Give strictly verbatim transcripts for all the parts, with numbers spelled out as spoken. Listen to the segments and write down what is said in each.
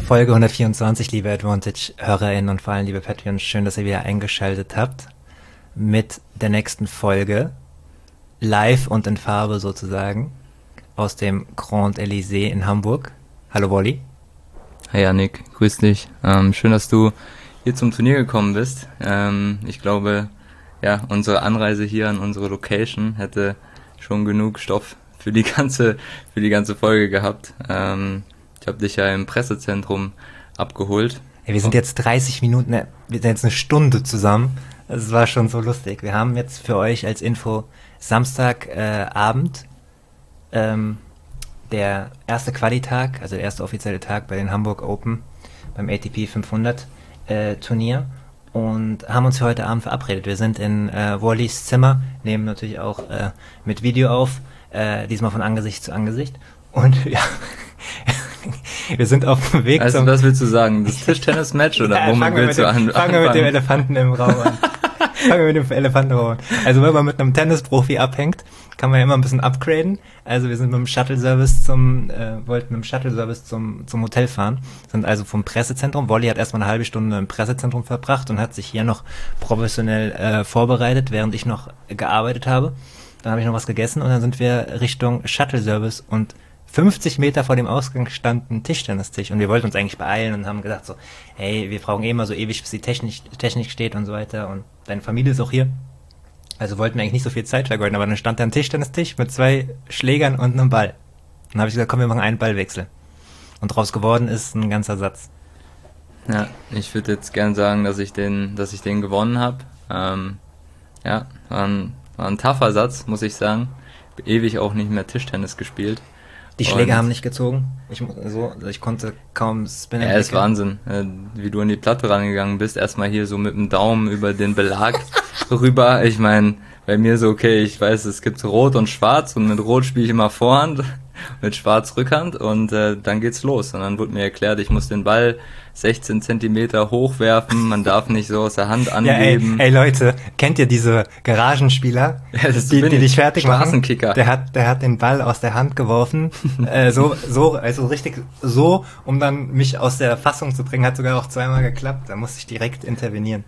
Folge hundertvierundzwanzig, liebe Advantage-HörerInnen und vor allem liebe Patreons, schön, dass ihr wieder eingeschaltet habt mit der nächsten Folge, live und in Farbe sozusagen, aus dem Grand Elysée in Hamburg. Hallo Wolli. Hey Yannick, grüß dich. Ähm, schön, dass du hier zum Turnier gekommen bist. Ähm, ich glaube, ja, unsere Anreise hier an unsere Location hätte schon genug Stoff für die ganze, für die ganze Folge gehabt. Ähm, ich habe dich ja im Pressezentrum abgeholt. Ja, wir sind jetzt dreißig Minuten, wir sind jetzt eine Stunde zusammen. Das war schon so lustig. Wir haben jetzt für euch als Info Samstagabend äh, ähm, der erste Qualitag, also der erste offizielle Tag bei den Hamburg Open beim A T P fünfhundert äh, Turnier und haben uns für heute Abend verabredet. Wir sind in äh, Wollis Zimmer, nehmen natürlich auch äh, mit Video auf, äh, diesmal von Angesicht zu Angesicht und ja, wir sind auf dem Weg also, zum... Also was willst du sagen, das Tischtennis-Match oder ja, womit willst du an, Fangen wir mit dem Elefanten im Raum an. Fangen wir mit dem Elefanten im Raum an. Also wenn man mit einem Tennisprofi abhängt, kann man ja immer ein bisschen upgraden. Also wir sind mit dem Shuttle-Service zum, äh, wollten mit dem Shuttle-Service zum, zum Hotel fahren, sind also vom Pressezentrum. Wolli hat erstmal eine halbe Stunde im Pressezentrum verbracht und hat sich hier noch professionell äh, vorbereitet, während ich noch gearbeitet habe. Dann habe ich noch was gegessen und dann sind wir Richtung Shuttle-Service und fünfzig Meter vor dem Ausgang stand ein Tischtennistisch und wir wollten uns eigentlich beeilen und haben gedacht so, hey, wir brauchen eh immer so ewig, bis die Technik, Technik steht und so weiter und deine Familie ist auch hier. Also wollten wir eigentlich nicht so viel Zeit vergeuden, aber dann stand da ein Tischtennistisch mit zwei Schlägern und einem Ball. Dann habe ich gesagt, komm, wir machen einen Ballwechsel. Und draus geworden ist ein ganzer Satz. Ja, ich würde jetzt gern sagen, dass ich den, dass ich den gewonnen habe. Ähm, ja, war ein, war ein tougher Satz, muss ich sagen. Ewig auch nicht mehr Tischtennis gespielt. Die Schläge und haben nicht gezogen. Ich, so, ich konnte kaum spinnen. Ja, ist Wahnsinn, äh, wie du an die Platte rangegangen bist. Erstmal hier so mit dem Daumen über den Belag rüber. Ich meine, bei mir so, okay, ich weiß, es gibt Rot und Schwarz und mit Rot spiele ich immer Vorhand, mit Schwarz Rückhand und äh, dann geht's los. Und dann wurde mir erklärt, ich muss den Ball sechzehn Zentimeter hochwerfen, man darf nicht so aus der Hand angeben. Ja, ey, ey Leute, kennt ihr diese Garagenspieler, ja, das die, die dich fertig machen? Der hat, der hat den Ball aus der Hand geworfen, äh, so, so, also richtig so, um dann mich aus der Fassung zu bringen, hat sogar auch zweimal geklappt. Da musste ich direkt intervenieren.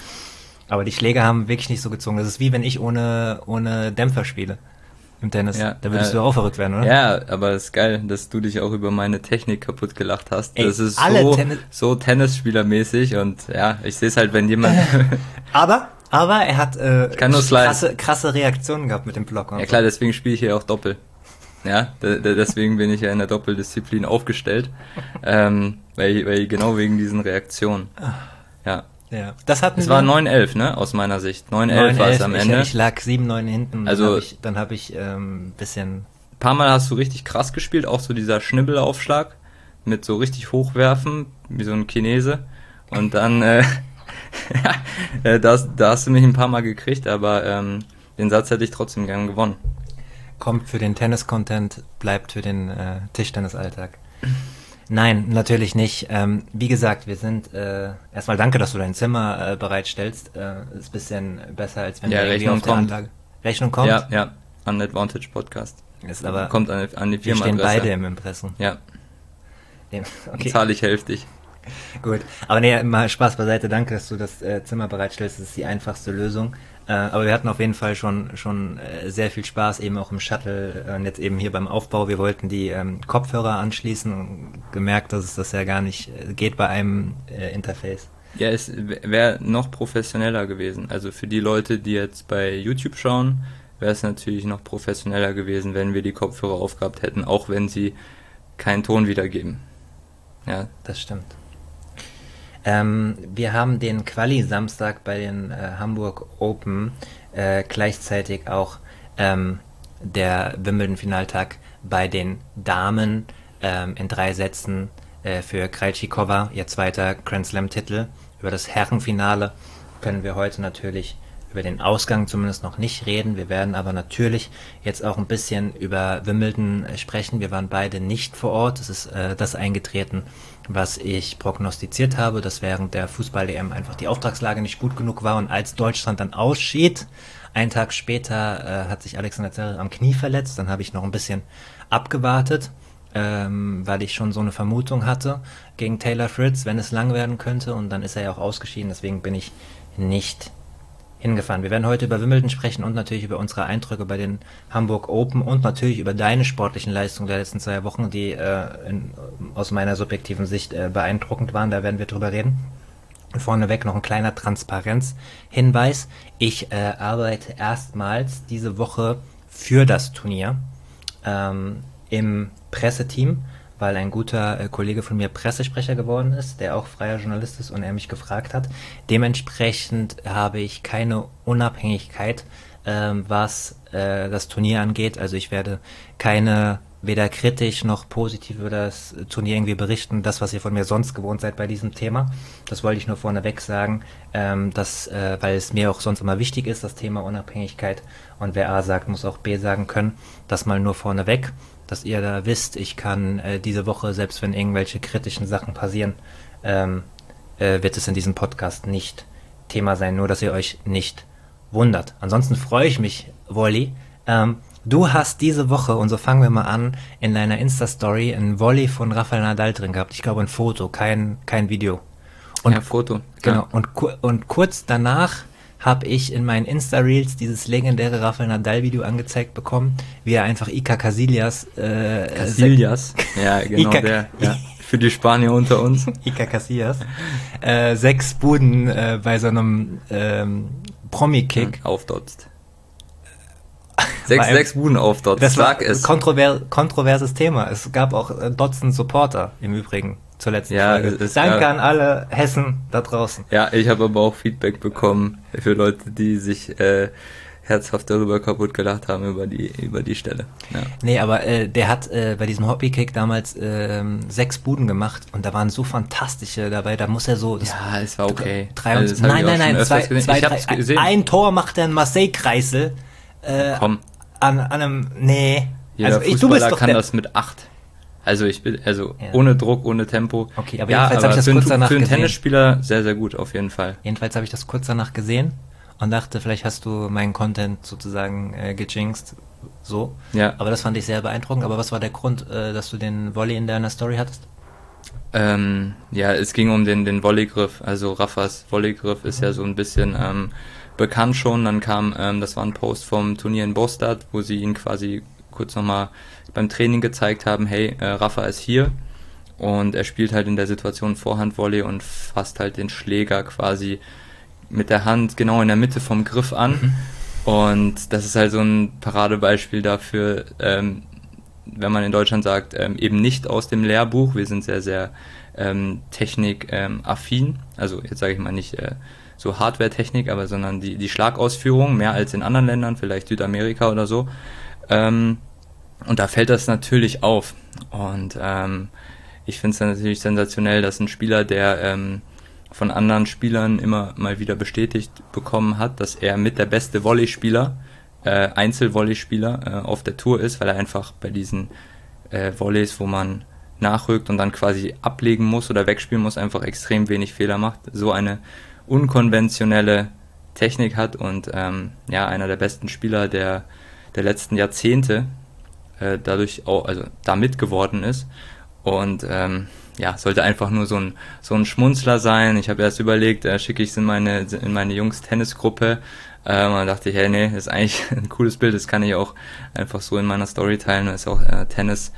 Aber die Schläge haben wirklich nicht so gezogen. Das ist wie wenn ich ohne, ohne Dämpfer spiele. Im Tennis. Ja, da würdest äh, du auch verrückt werden, oder? Ja, aber es ist geil, dass du dich auch über meine Technik kaputt gelacht hast. Ey, das ist alle so, Tennis- so Tennisspielermäßig und ja, ich sehe es halt, wenn jemand... aber, aber er hat äh, kann nur krasse, krasse Reaktionen gehabt mit dem Block. Ja klar, deswegen spiele ich hier auch Doppel. Ja, d- d- deswegen bin ich ja in der Doppeldisziplin aufgestellt. ähm, weil, weil genau wegen diesen Reaktionen. Ja. Ja, das hatten es war neun elf, ne, aus meiner Sicht. neun elf war es am ich, Ende. Ich lag sieben neun hinten. Also, dann habe ich, dann hab ich ähm, bisschen... Ein paar Mal hast du richtig krass gespielt, auch so dieser Schnibbelaufschlag mit so richtig hochwerfen, wie so ein Chinese. Und dann, äh, ja, das, da hast du mich ein paar Mal gekriegt, aber ähm, den Satz hätte ich trotzdem gern gewonnen. Kommt für den Tennis-Content, bleibt für den äh, Tischtennis-Alltag. Nein, natürlich nicht. Ähm, wie gesagt, wir sind, äh, erstmal danke, dass du dein Zimmer äh, bereitstellst. Äh, ist ein bisschen besser, als wenn ja, wir irgendwie Rechnung auf der kommt. Anlage... Rechnung kommt? Ja, ja, an Advantage Podcast. Ist aber kommt an, an die wir Firma. stehen beide im Impressum. Ja. Okay. Dann zahle ich hälftig. Gut, aber nee, mal Spaß beiseite. Danke, dass du das äh, Zimmer bereitstellst. Das ist die einfachste Lösung. Äh, aber wir hatten auf jeden Fall schon schon äh, sehr viel Spaß, eben auch im Shuttle äh, und jetzt eben hier beim Aufbau. Wir wollten die ähm, Kopfhörer anschließen und gemerkt, dass es das ja gar nicht äh, geht bei einem äh, Interface. Ja, es wäre noch professioneller gewesen. Also für die Leute, die jetzt bei YouTube schauen, wäre es natürlich noch professioneller gewesen, wenn wir die Kopfhörer aufgehabt hätten, auch wenn sie keinen Ton wiedergeben. Ja, das stimmt. Ähm, wir haben den Quali-Samstag bei den äh, Hamburg Open, äh, gleichzeitig auch ähm, der Wimbledon-Finaltag bei den Damen ähm, in drei Sätzen äh, für Krejcikova, ihr zweiter Grand Slam-Titel. Über das Herrenfinale können wir heute natürlich über den Ausgang zumindest noch nicht reden. Wir werden aber natürlich jetzt auch ein bisschen über Wimbledon äh, sprechen. Wir waren beide nicht vor Ort. Es ist äh, das eingetreten, was ich prognostiziert habe, dass während der Fußball-E M einfach die Auftragslage nicht gut genug war und als Deutschland dann ausschied, einen Tag später äh, hat sich Alexander Zverev am Knie verletzt, dann habe ich noch ein bisschen abgewartet ähm, weil ich schon so eine Vermutung hatte gegen Taylor Fritz, wenn es lang werden könnte. Und dann ist er ja auch ausgeschieden, deswegen bin ich nicht hingefahren. Wir werden heute über Wimbledon sprechen und natürlich über unsere Eindrücke bei den Hamburg Open und natürlich über deine sportlichen Leistungen der letzten zwei Wochen, die äh, in, aus meiner subjektiven Sicht äh, beeindruckend waren. Da werden wir drüber reden. Und vorneweg noch ein kleiner Transparenzhinweis. Ich äh, arbeite erstmals diese Woche für das Turnier ähm, im Presseteam, weil ein guter äh, Kollege von mir Pressesprecher geworden ist, der auch freier Journalist ist und er mich gefragt hat. Dementsprechend habe ich keine Unabhängigkeit, ähm, was äh, das Turnier angeht. Also ich werde keine, weder kritisch noch positiv über das Turnier irgendwie berichten, das, was ihr von mir sonst gewohnt seid bei diesem Thema. Das wollte ich nur vorneweg sagen, ähm, dass, äh, weil es mir auch sonst immer wichtig ist, das Thema Unabhängigkeit. Und wer A sagt, muss auch B sagen können. Das mal nur vorneweg, dass ihr da wisst, ich kann äh, diese Woche, selbst wenn irgendwelche kritischen Sachen passieren, ähm, äh, wird es in diesem Podcast nicht Thema sein, nur dass ihr euch nicht wundert. Ansonsten freue ich mich, Wolli. Ähm, du hast diese Woche, und so fangen wir mal an, in deiner Insta-Story ein Volley von Rafael Nadal drin gehabt. Ich glaube ein Foto, kein, kein Video. Und, ja, Foto. Genau, und, ku- und kurz danach habe ich in meinen Insta-Reels dieses legendäre Rafael Nadal-Video angezeigt bekommen, wie er einfach Iker Casillas äh, Casillas, ja genau Iker, der, ja, für die Spanier unter uns. Iker Casillas, äh, sechs Buden äh, bei so einem ähm, Promi-Kick. Ja, aufdotzt. Sechs, Weil- sechs Buden aufdotzt, Das war sag ein es. kontrover kontroverses Thema. Es gab auch äh, Dutzend Supporter im Übrigen zur letzten Ja, Folge. es ist- Danke ja. an alle Hessen da draußen. Ja, ich habe aber auch Feedback bekommen für Leute, die sich äh, herzhaft darüber kaputt gelacht haben über die über die Stelle. Ja. Nee, aber äh, der hat äh, bei diesem Hobbykick damals ähm, sechs Buden gemacht und da waren so fantastische dabei, da muss er so... Das Ja, es war okay. Drei Also und, das hab nein, ich auch nein, schon nein, öfters zwei, gesehen. zwei, Ich drei, hab's gesehen. ein Tor macht er einen Marseille-Kreisel äh, Komm, an, an einem... Nee. jeder also ich, du Fußballer bist doch kann der, das mit acht. Also ich bin, also Ja. ohne Druck, ohne Tempo. Okay, aber ja, jedenfalls aber hab ich das für, kurz einen, danach für einen gesehen. Tennisspieler sehr, sehr gut auf jeden Fall. Jedenfalls habe ich das kurz danach gesehen und dachte, vielleicht hast du meinen Content sozusagen äh, gejinxt. So. Ja. Aber das fand ich sehr beeindruckend. Aber was war der Grund, äh, dass du den Volley in deiner Story hattest? Ähm, ja, es ging um den, den Volleygriff. Also Raffas Volleygriff ist ja so ein bisschen ähm, bekannt schon. Dann kam, ähm, das war ein Post vom Turnier in Bostad, wo sie ihn quasi kurz nochmal beim Training gezeigt haben, hey, äh, Rafa ist hier. Und er spielt halt in der Situation Vorhandvolley und fasst halt den Schläger quasi mit der Hand genau in der Mitte vom Griff an. Mhm. Und das ist halt so ein Paradebeispiel dafür, ähm, wenn man in Deutschland sagt, ähm, eben nicht aus dem Lehrbuch. Wir sind sehr, sehr ähm, technikaffin. Ähm, also jetzt sage ich mal nicht äh, so Hardware-Technik, aber sondern die, die Schlagausführung, mehr als in anderen Ländern, vielleicht Südamerika oder so. Ähm, und da fällt das natürlich auf. Und ähm, ich finde es dann natürlich sensationell, dass ein Spieler, der ähm, von anderen Spielern immer mal wieder bestätigt bekommen hat, dass er mit der beste Volleyspieler, äh, Einzelvolleyspieler äh, auf der Tour ist, weil er einfach bei diesen äh, Volleys, wo man nachrückt und dann quasi ablegen muss oder wegspielen muss, einfach extrem wenig Fehler macht, so eine unkonventionelle Technik hat und ähm, ja, einer der besten Spieler der, der letzten Jahrzehnte äh, dadurch auch, also damit geworden ist. Und ähm, ja, sollte einfach nur so ein so ein Schmunzler sein. Ich habe erst überlegt, äh, schicke ich es in meine in meine Jungs-Tennisgruppe. Äh, und dann dachte ich, hey, nee, das ist eigentlich ein cooles Bild, das kann ich auch einfach so in meiner Story teilen, weil es auch äh, Tennis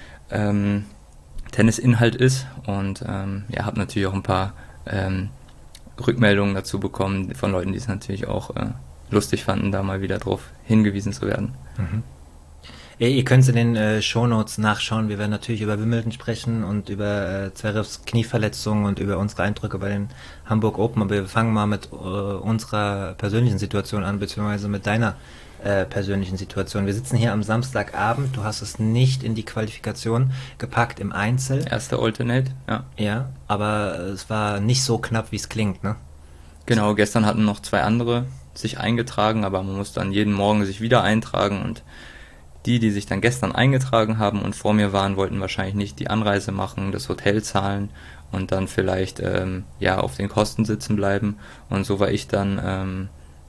ähm, Tennisinhalt ist. Und ähm, ja, habe natürlich auch ein paar ähm, Rückmeldungen dazu bekommen von Leuten, die es natürlich auch äh, lustig fanden, da mal wieder drauf hingewiesen zu werden. Mhm. Ihr, ihr könnt es in den äh, Shownotes nachschauen. Wir werden natürlich über Wimbledon sprechen und über äh, Zverevs Knieverletzung und über unsere Eindrücke bei den Hamburg Open. Aber wir fangen mal mit äh, unserer persönlichen Situation an, beziehungsweise mit deiner äh, persönlichen Situation. Wir sitzen hier am Samstagabend. Du hast es nicht in die Qualifikation gepackt im Einzel. Erster Alternate, ja. Ja, aber es war nicht so knapp, wie es klingt, ne? Genau, gestern hatten noch zwei andere sich eingetragen, aber man muss dann jeden Morgen sich wieder eintragen und die, die sich dann gestern eingetragen haben und vor mir waren, wollten wahrscheinlich nicht die Anreise machen, das Hotel zahlen und dann vielleicht ähm, ja auf den Kosten sitzen bleiben. Und so war ich dann ähm,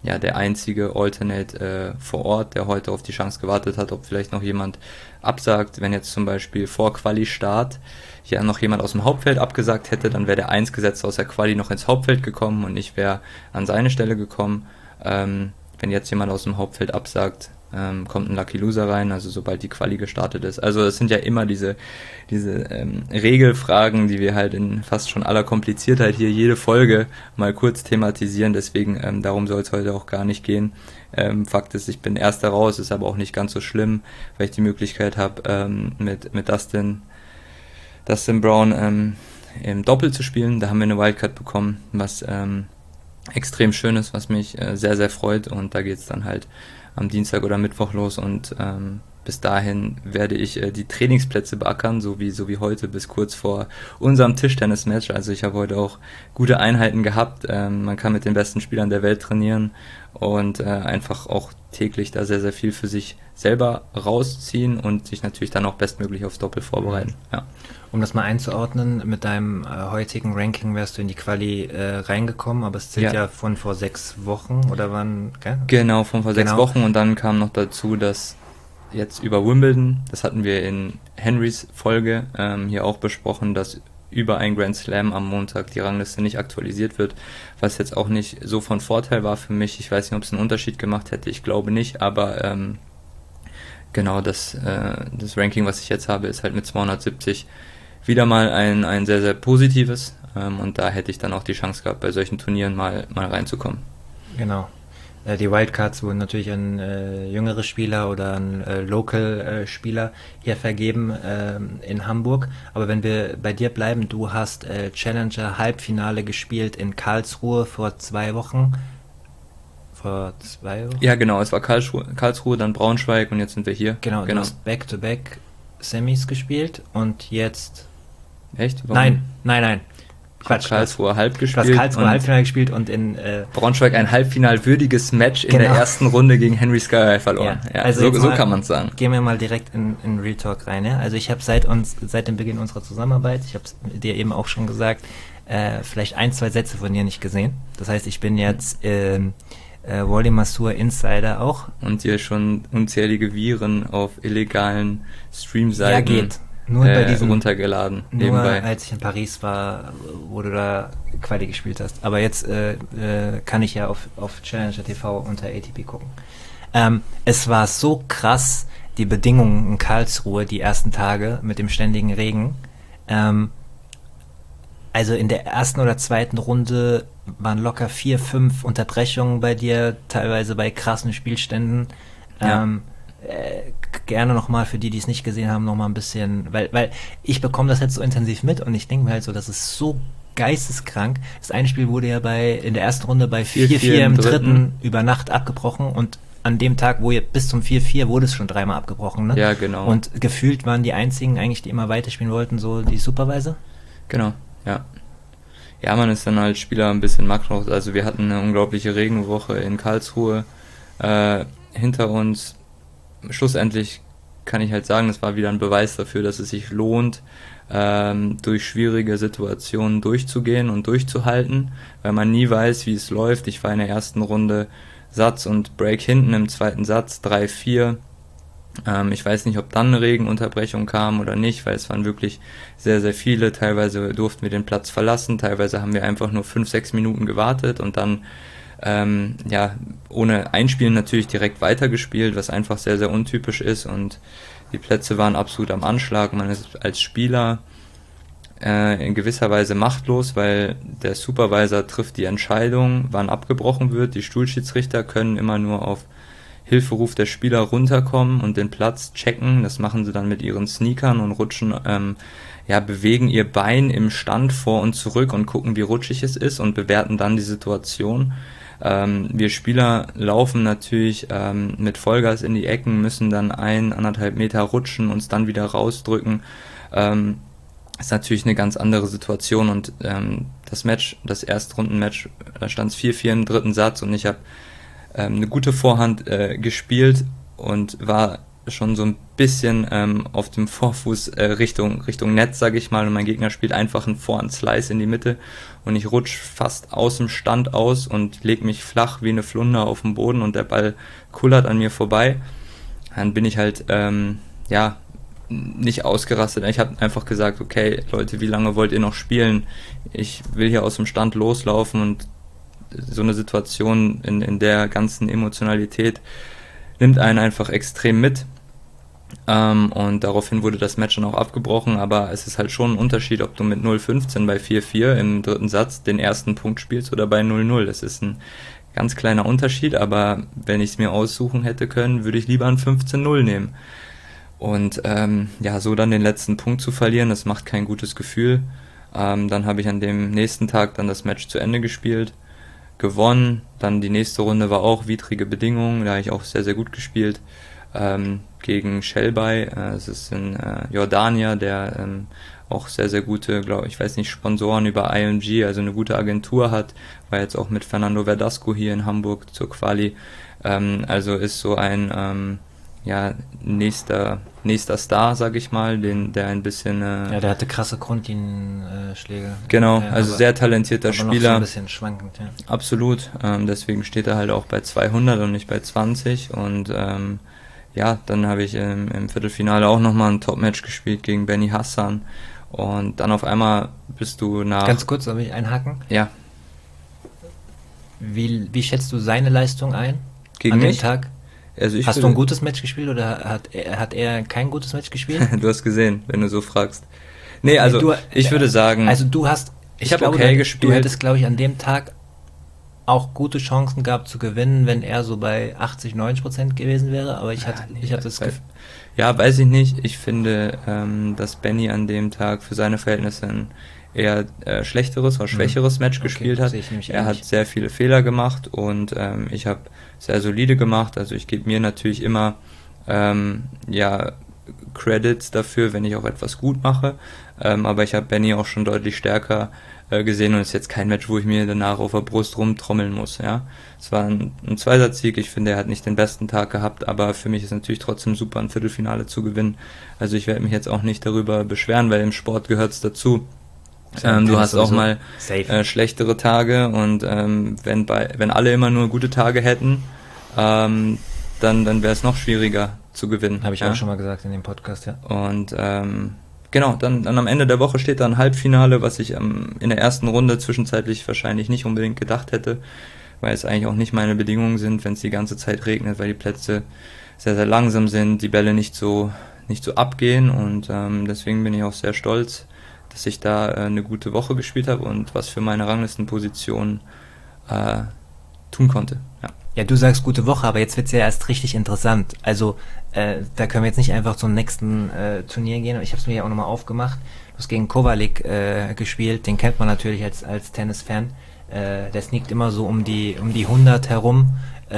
ja der einzige Alternate äh, vor Ort, der heute auf die Chance gewartet hat, ob vielleicht noch jemand absagt. Wenn jetzt zum Beispiel vor Quali-Start hier noch jemand aus dem Hauptfeld abgesagt hätte, dann wäre der eins Gesetzte aus der Quali noch ins Hauptfeld gekommen und ich wäre an seine Stelle gekommen. Ähm, wenn jetzt jemand aus dem Hauptfeld absagt, ähm, kommt ein Lucky Loser rein, also sobald die Quali gestartet ist. Also es sind ja immer diese, diese ähm, Regelfragen, die wir halt in fast schon aller Kompliziertheit hier jede Folge mal kurz thematisieren, deswegen ähm, darum soll es heute auch gar nicht gehen. Ähm, Fakt ist, ich bin Erster raus, ist aber auch nicht ganz so schlimm, weil ich die Möglichkeit habe, ähm, mit, mit Dustin Dustin Brown ähm, im Doppel zu spielen. Da haben wir eine Wildcard bekommen, was ähm, extrem schön ist, was mich äh, sehr, sehr freut. Und da geht's dann halt am Dienstag oder Mittwoch los. Und ähm, bis dahin werde ich äh, die Trainingsplätze beackern, so wie, so wie heute bis kurz vor unserem Tischtennis-Match. Also ich habe heute auch gute Einheiten gehabt. Ähm, man kann mit den besten Spielern der Welt trainieren und äh, einfach auch täglich da sehr, sehr viel für sich selber rausziehen und sich natürlich dann auch bestmöglich aufs Doppel vorbereiten. Ja. Um das mal einzuordnen, mit deinem äh, heutigen Ranking wärst du in die Quali äh, reingekommen, aber es zählt ja. ja von vor sechs Wochen oder wann? Gell? Genau, von vor genau. sechs Wochen und dann kam noch dazu, dass jetzt über Wimbledon, das hatten wir in Henrys Folge ähm, hier auch besprochen, dass über ein Grand Slam am Montag die Rangliste nicht aktualisiert wird, was jetzt auch nicht so von Vorteil war für mich. Ich weiß nicht, ob es einen Unterschied gemacht hätte, ich glaube nicht, aber ähm, genau das, äh, das Ranking, was ich jetzt habe, ist halt mit zweihundertsiebzig wieder mal ein, ein sehr, sehr positives ähm, und da hätte ich dann auch die Chance gehabt, bei solchen Turnieren mal, mal reinzukommen. Genau. Äh, die Wildcards wurden natürlich an äh, jüngere Spieler oder an äh, Local-Spieler äh, hier vergeben äh, in Hamburg. Aber wenn wir bei dir bleiben, du hast äh, Challenger-Halbfinale gespielt in Karlsruhe vor zwei Wochen. Vor zwei Wochen? Ja, genau. Es war Karlsruhe, Karlsruhe, dann Braunschweig und jetzt sind wir hier. Genau, genau. Du hast Back-to-Back Semis gespielt und jetzt... Echt? Warum? Nein, nein, nein. Quatsch, Karlsruhe halb gespielt. Du hast Karlsruhe Halbfinale gespielt und in äh, Braunschweig ein Halbfinal würdiges Match in genau. der ersten Runde gegen Henry Sky verloren. Ja, ja, also so, so kann man es sagen. Gehen wir mal direkt in, in Real Talk rein. Ja? Also ich habe seit uns, seit dem Beginn unserer Zusammenarbeit, ich habe es dir eben auch schon gesagt, äh, vielleicht ein, zwei Sätze von dir nicht gesehen. Das heißt, ich bin jetzt äh, äh, Wally Masur Insider auch. Und dir schon unzählige Viren auf illegalen Streamseiten. Ja, geht. Nur äh, bei diesem, runtergeladen. Nur nebenbei. als ich in Paris war, wo du da Quali gespielt hast. Aber jetzt äh, äh, kann ich ja auf, auf Challenger T V unter A T P gucken. Ähm, es war so krass, die Bedingungen in Karlsruhe, die ersten Tage mit dem ständigen Regen. Ähm, also in der ersten oder zweiten Runde waren locker vier, fünf Unterbrechungen bei dir, teilweise bei krassen Spielständen. Ähm, ja. äh, gerne nochmal für die, die es nicht gesehen haben, nochmal ein bisschen, weil, weil ich bekomme das jetzt so intensiv mit und ich denke mir halt so, das ist so geisteskrank. Das eine Spiel wurde ja bei in der ersten Runde bei vier vier im dritten, dritten über Nacht abgebrochen und an dem Tag, wo ihr bis zum vier vier wurde es schon dreimal abgebrochen, ne? Ja, genau. Und gefühlt waren die einzigen eigentlich, die immer weiterspielen wollten, so die Supervisor? Genau, ja. Ja, man ist dann als Spieler ein bisschen machtlos. Also wir hatten eine unglaubliche Regenwoche in Karlsruhe äh, hinter uns. Schlussendlich kann ich halt sagen, das war wieder ein Beweis dafür, dass es sich lohnt, ähm, durch schwierige Situationen durchzugehen und durchzuhalten, weil man nie weiß, wie es läuft. Ich war in der ersten Runde Satz und Break hinten, im zweiten Satz drei vier. Ähm, ich weiß nicht, ob dann eine Regenunterbrechung kam oder nicht, weil es waren wirklich sehr, sehr viele. Teilweise durften wir den Platz verlassen, teilweise haben wir einfach nur fünf, sechs Minuten gewartet und dann Ähm, ja, ohne Einspielen natürlich direkt weitergespielt, was einfach sehr, sehr untypisch ist und die Plätze waren absolut am Anschlag. Man ist als Spieler äh, in gewisser Weise machtlos, weil der Supervisor trifft die Entscheidung, wann abgebrochen wird. Die Stuhlschiedsrichter können immer nur auf Hilferuf der Spieler runterkommen und den Platz checken. Das machen sie dann mit ihren Sneakern und rutschen, ähm, ja, bewegen ihr Bein im Stand vor und zurück und gucken, wie rutschig es ist und bewerten dann die Situation. Ähm, wir Spieler laufen natürlich ähm, mit Vollgas in die Ecken, müssen dann ein, anderthalb Meter rutschen, uns dann wieder rausdrücken. Ähm, ist natürlich eine ganz andere Situation und ähm, das Match, das Erstrundenmatch, da stand es vier vier im dritten Satz und ich habe ähm, eine gute Vorhand äh, gespielt und war schon so ein bisschen ähm, auf dem Vorfuß äh, Richtung Richtung Netz, sage ich mal, und mein Gegner spielt einfach einen Vorhand-Slice in die Mitte und ich rutsch fast aus dem Stand aus und leg mich flach wie eine Flunder auf den Boden und der Ball kullert an mir vorbei. Dann bin ich halt, ähm, ja, nicht ausgerastet. Ich habe einfach gesagt, okay, Leute, wie lange wollt ihr noch spielen? Ich will hier aus dem Stand loslaufen und so eine Situation in, in der ganzen Emotionalität nimmt einen einfach extrem mit. Ähm, und daraufhin wurde das Match dann auch abgebrochen, aber es ist halt schon ein Unterschied, ob du mit null fünfzehn bei vier vier im dritten Satz den ersten Punkt spielst oder bei null null. Das ist ein ganz kleiner Unterschied, aber wenn ich es mir aussuchen hätte können, würde ich lieber ein fünfzehn null nehmen. Und ähm, ja, so dann den letzten Punkt zu verlieren, das macht kein gutes Gefühl. Ähm, dann habe ich an dem nächsten Tag dann das Match zu Ende gespielt, gewonnen. Dann die nächste Runde war auch widrige Bedingungen, da habe ich auch sehr, sehr gut gespielt. Ähm, gegen Shelby, äh, es ist in äh, Jordania, der ähm, auch sehr, sehr gute, glaube ich, weiß nicht, Sponsoren über I M G, also eine gute Agentur hat, war jetzt auch mit Fernando Verdasco hier in Hamburg zur Quali, ähm, also ist so ein ähm, ja, nächster nächster Star, sag ich mal, den der ein bisschen äh, ja, der hatte krasse Grundlinienschläge. Genau, ja, also aber, sehr talentierter aber Spieler. Noch so ein bisschen schwankend, ja. Absolut, ähm, deswegen steht er halt auch bei zweihundert und nicht bei zwanzig und ähm, ja, dann habe ich im, im Viertelfinale auch nochmal ein Top-Match gespielt gegen Benny Hassan und dann auf einmal bist du nach... Ganz kurz, soll ich einhaken? Ja. Wie, wie schätzt du seine Leistung ein? Gegen an mich? dem Tag? Also ich hast würde, du ein gutes Match gespielt oder hat er, hat er kein gutes Match gespielt? Du hast gesehen, wenn du so fragst. Nee, also nee, du, ich würde sagen... Also du hast... Ich, ich habe glaube, okay du, gespielt. Du hättest, glaube ich, an dem Tag auch gute Chancen gehabt zu gewinnen, wenn er so bei achtzig, neunzig Prozent gewesen wäre, aber ich hatte, ja, nee, ich hatte das Gefühl... Ja, weiß ich nicht. Ich finde, ähm, dass Benny an dem Tag für seine Verhältnisse ein eher äh, schlechteres oder schwächeres Match okay, gespielt hat. Er hat sehr viele Fehler gemacht und ähm, ich habe sehr solide gemacht. Also ich gebe mir natürlich immer ähm, ja Credits dafür, wenn ich auch etwas gut mache. Ähm, aber ich habe Benny auch schon deutlich stärker äh, gesehen und es ist jetzt kein Match, wo ich mir danach auf der Brust rumtrommeln muss. Ja, es war ein, ein Zweisatzsieg. Ich finde, er hat nicht den besten Tag gehabt, aber für mich ist natürlich trotzdem super, ein Viertelfinale zu gewinnen. Also ich werde mich jetzt auch nicht darüber beschweren, weil im Sport gehört es dazu. Ähm, du hast auch mal äh, schlechtere Tage und ähm, wenn bei wenn alle immer nur gute Tage hätten, ähm, dann dann wäre es noch schwieriger zu gewinnen. Habe ich ja? auch schon mal gesagt in dem Podcast, ja. Und ähm, genau, dann, dann am Ende der Woche steht da ein Halbfinale, was ich ähm, in der ersten Runde zwischenzeitlich wahrscheinlich nicht unbedingt gedacht hätte, weil es eigentlich auch nicht meine Bedingungen sind, wenn es die ganze Zeit regnet, weil die Plätze sehr, sehr langsam sind, die Bälle nicht so nicht so abgehen und ähm, deswegen bin ich auch sehr stolz, dass ich da äh, eine gute Woche gespielt habe und was für meine Ranglistenposition äh, tun konnte. Ja. Ja, du sagst gute Woche, aber jetzt wird's ja erst richtig interessant. Also äh, da können wir jetzt nicht einfach zum nächsten äh, Turnier gehen. Ich habe es mir ja auch nochmal aufgemacht. Du hast gegen Kovalik äh, gespielt. Den kennt man natürlich als als Tennisfan. Äh, der sneakt immer so um die um die hundert herum,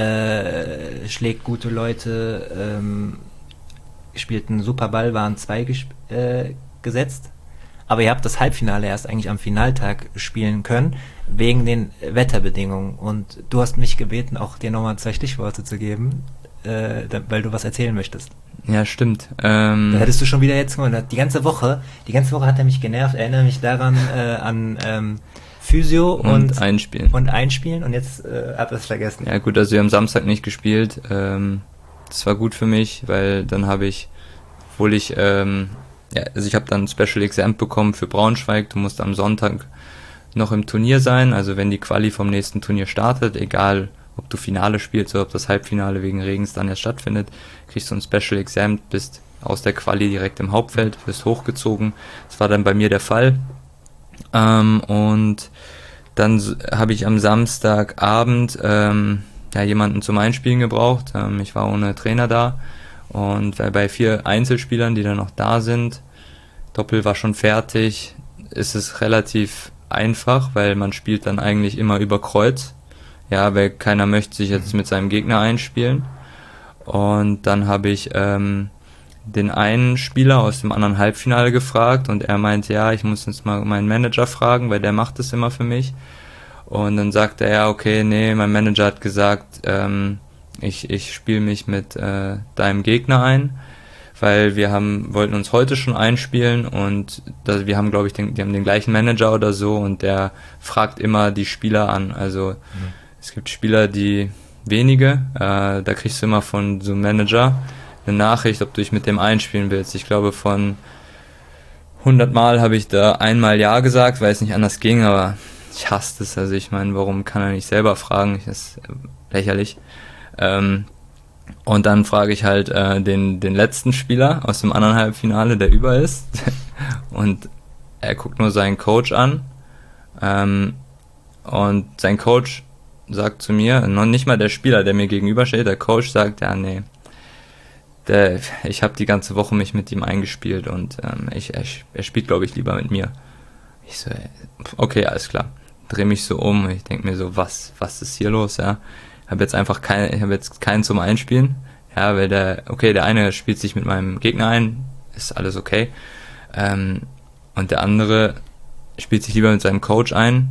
äh, schlägt gute Leute, ähm, spielt einen super Ball, waren zwei gesp- äh, gesetzt. Aber ihr habt das Halbfinale erst eigentlich am Finaltag spielen können, wegen den Wetterbedingungen. Und du hast mich gebeten, auch dir nochmal zwei Stichworte zu geben, äh, da, weil du was erzählen möchtest. Ja, stimmt. Ähm da hättest du schon wieder jetzt gemacht. Die ganze Woche, die ganze Woche hat er mich genervt. Erinnere mich daran äh, an ähm, Physio und, und Einspielen. Und Einspielen und jetzt äh, hat er es vergessen. Ja gut, also wir haben Samstag nicht gespielt. Ähm, das war gut für mich, weil dann habe ich, obwohl ich... Ähm, Ja, also ich habe dann ein Special Exempt bekommen für Braunschweig. Du musst am Sonntag noch im Turnier sein, also wenn die Quali vom nächsten Turnier startet, egal ob du Finale spielst oder ob das Halbfinale wegen Regens dann erst stattfindet, kriegst du ein Special Exempt, bist aus der Quali direkt im Hauptfeld, wirst hochgezogen. Das war dann bei mir der Fall. Ähm, und dann habe ich am Samstagabend ähm, ja, jemanden zum Einspielen gebraucht. Ähm, ich war ohne Trainer da. Und weil bei vier Einzelspielern, die dann noch da sind, Doppel war schon fertig, ist es relativ einfach, weil man spielt dann eigentlich immer über Kreuz. Ja, weil keiner möchte sich jetzt mit seinem Gegner einspielen. Und dann habe ich ähm, den einen Spieler aus dem anderen Halbfinale gefragt und er meinte, ja, ich muss jetzt mal meinen Manager fragen, weil der macht das immer für mich. Und dann sagte er, okay, nee, mein Manager hat gesagt, ähm, ich, ich spiele mich mit äh, deinem Gegner ein, weil wir haben wollten uns heute schon einspielen und das, wir haben, glaube ich, den, die haben den gleichen Manager oder so und der fragt immer die Spieler an. Also mhm. es gibt Spieler, die wenige, äh, da kriegst du immer von so einem Manager eine Nachricht, ob du dich mit dem einspielen willst. Ich glaube, von hundert Mal habe ich da einmal Ja gesagt, weil es nicht anders ging, aber ich hasse es. Also ich meine, warum kann er nicht selber fragen? Das ist lächerlich. Ähm, und dann frage ich halt äh, den, den letzten Spieler aus dem anderen Halbfinale, der über ist. Und er guckt nur seinen Coach an. Ähm, und sein Coach sagt zu mir, noch nicht mal der Spieler, der mir gegenübersteht, der Coach sagt, ja, nee, der, ich habe die ganze Woche mich mit ihm eingespielt und ähm, ich, er, er spielt, glaube ich, lieber mit mir. Ich so, okay, alles klar. Dreh mich so um, ich denke mir so, was, was ist hier los, ja? Habe jetzt einfach keine, ich habe jetzt keinen zum Einspielen, ja, weil der, okay, der eine spielt sich mit meinem Gegner ein, ist alles okay, ähm, und der andere spielt sich lieber mit seinem Coach ein,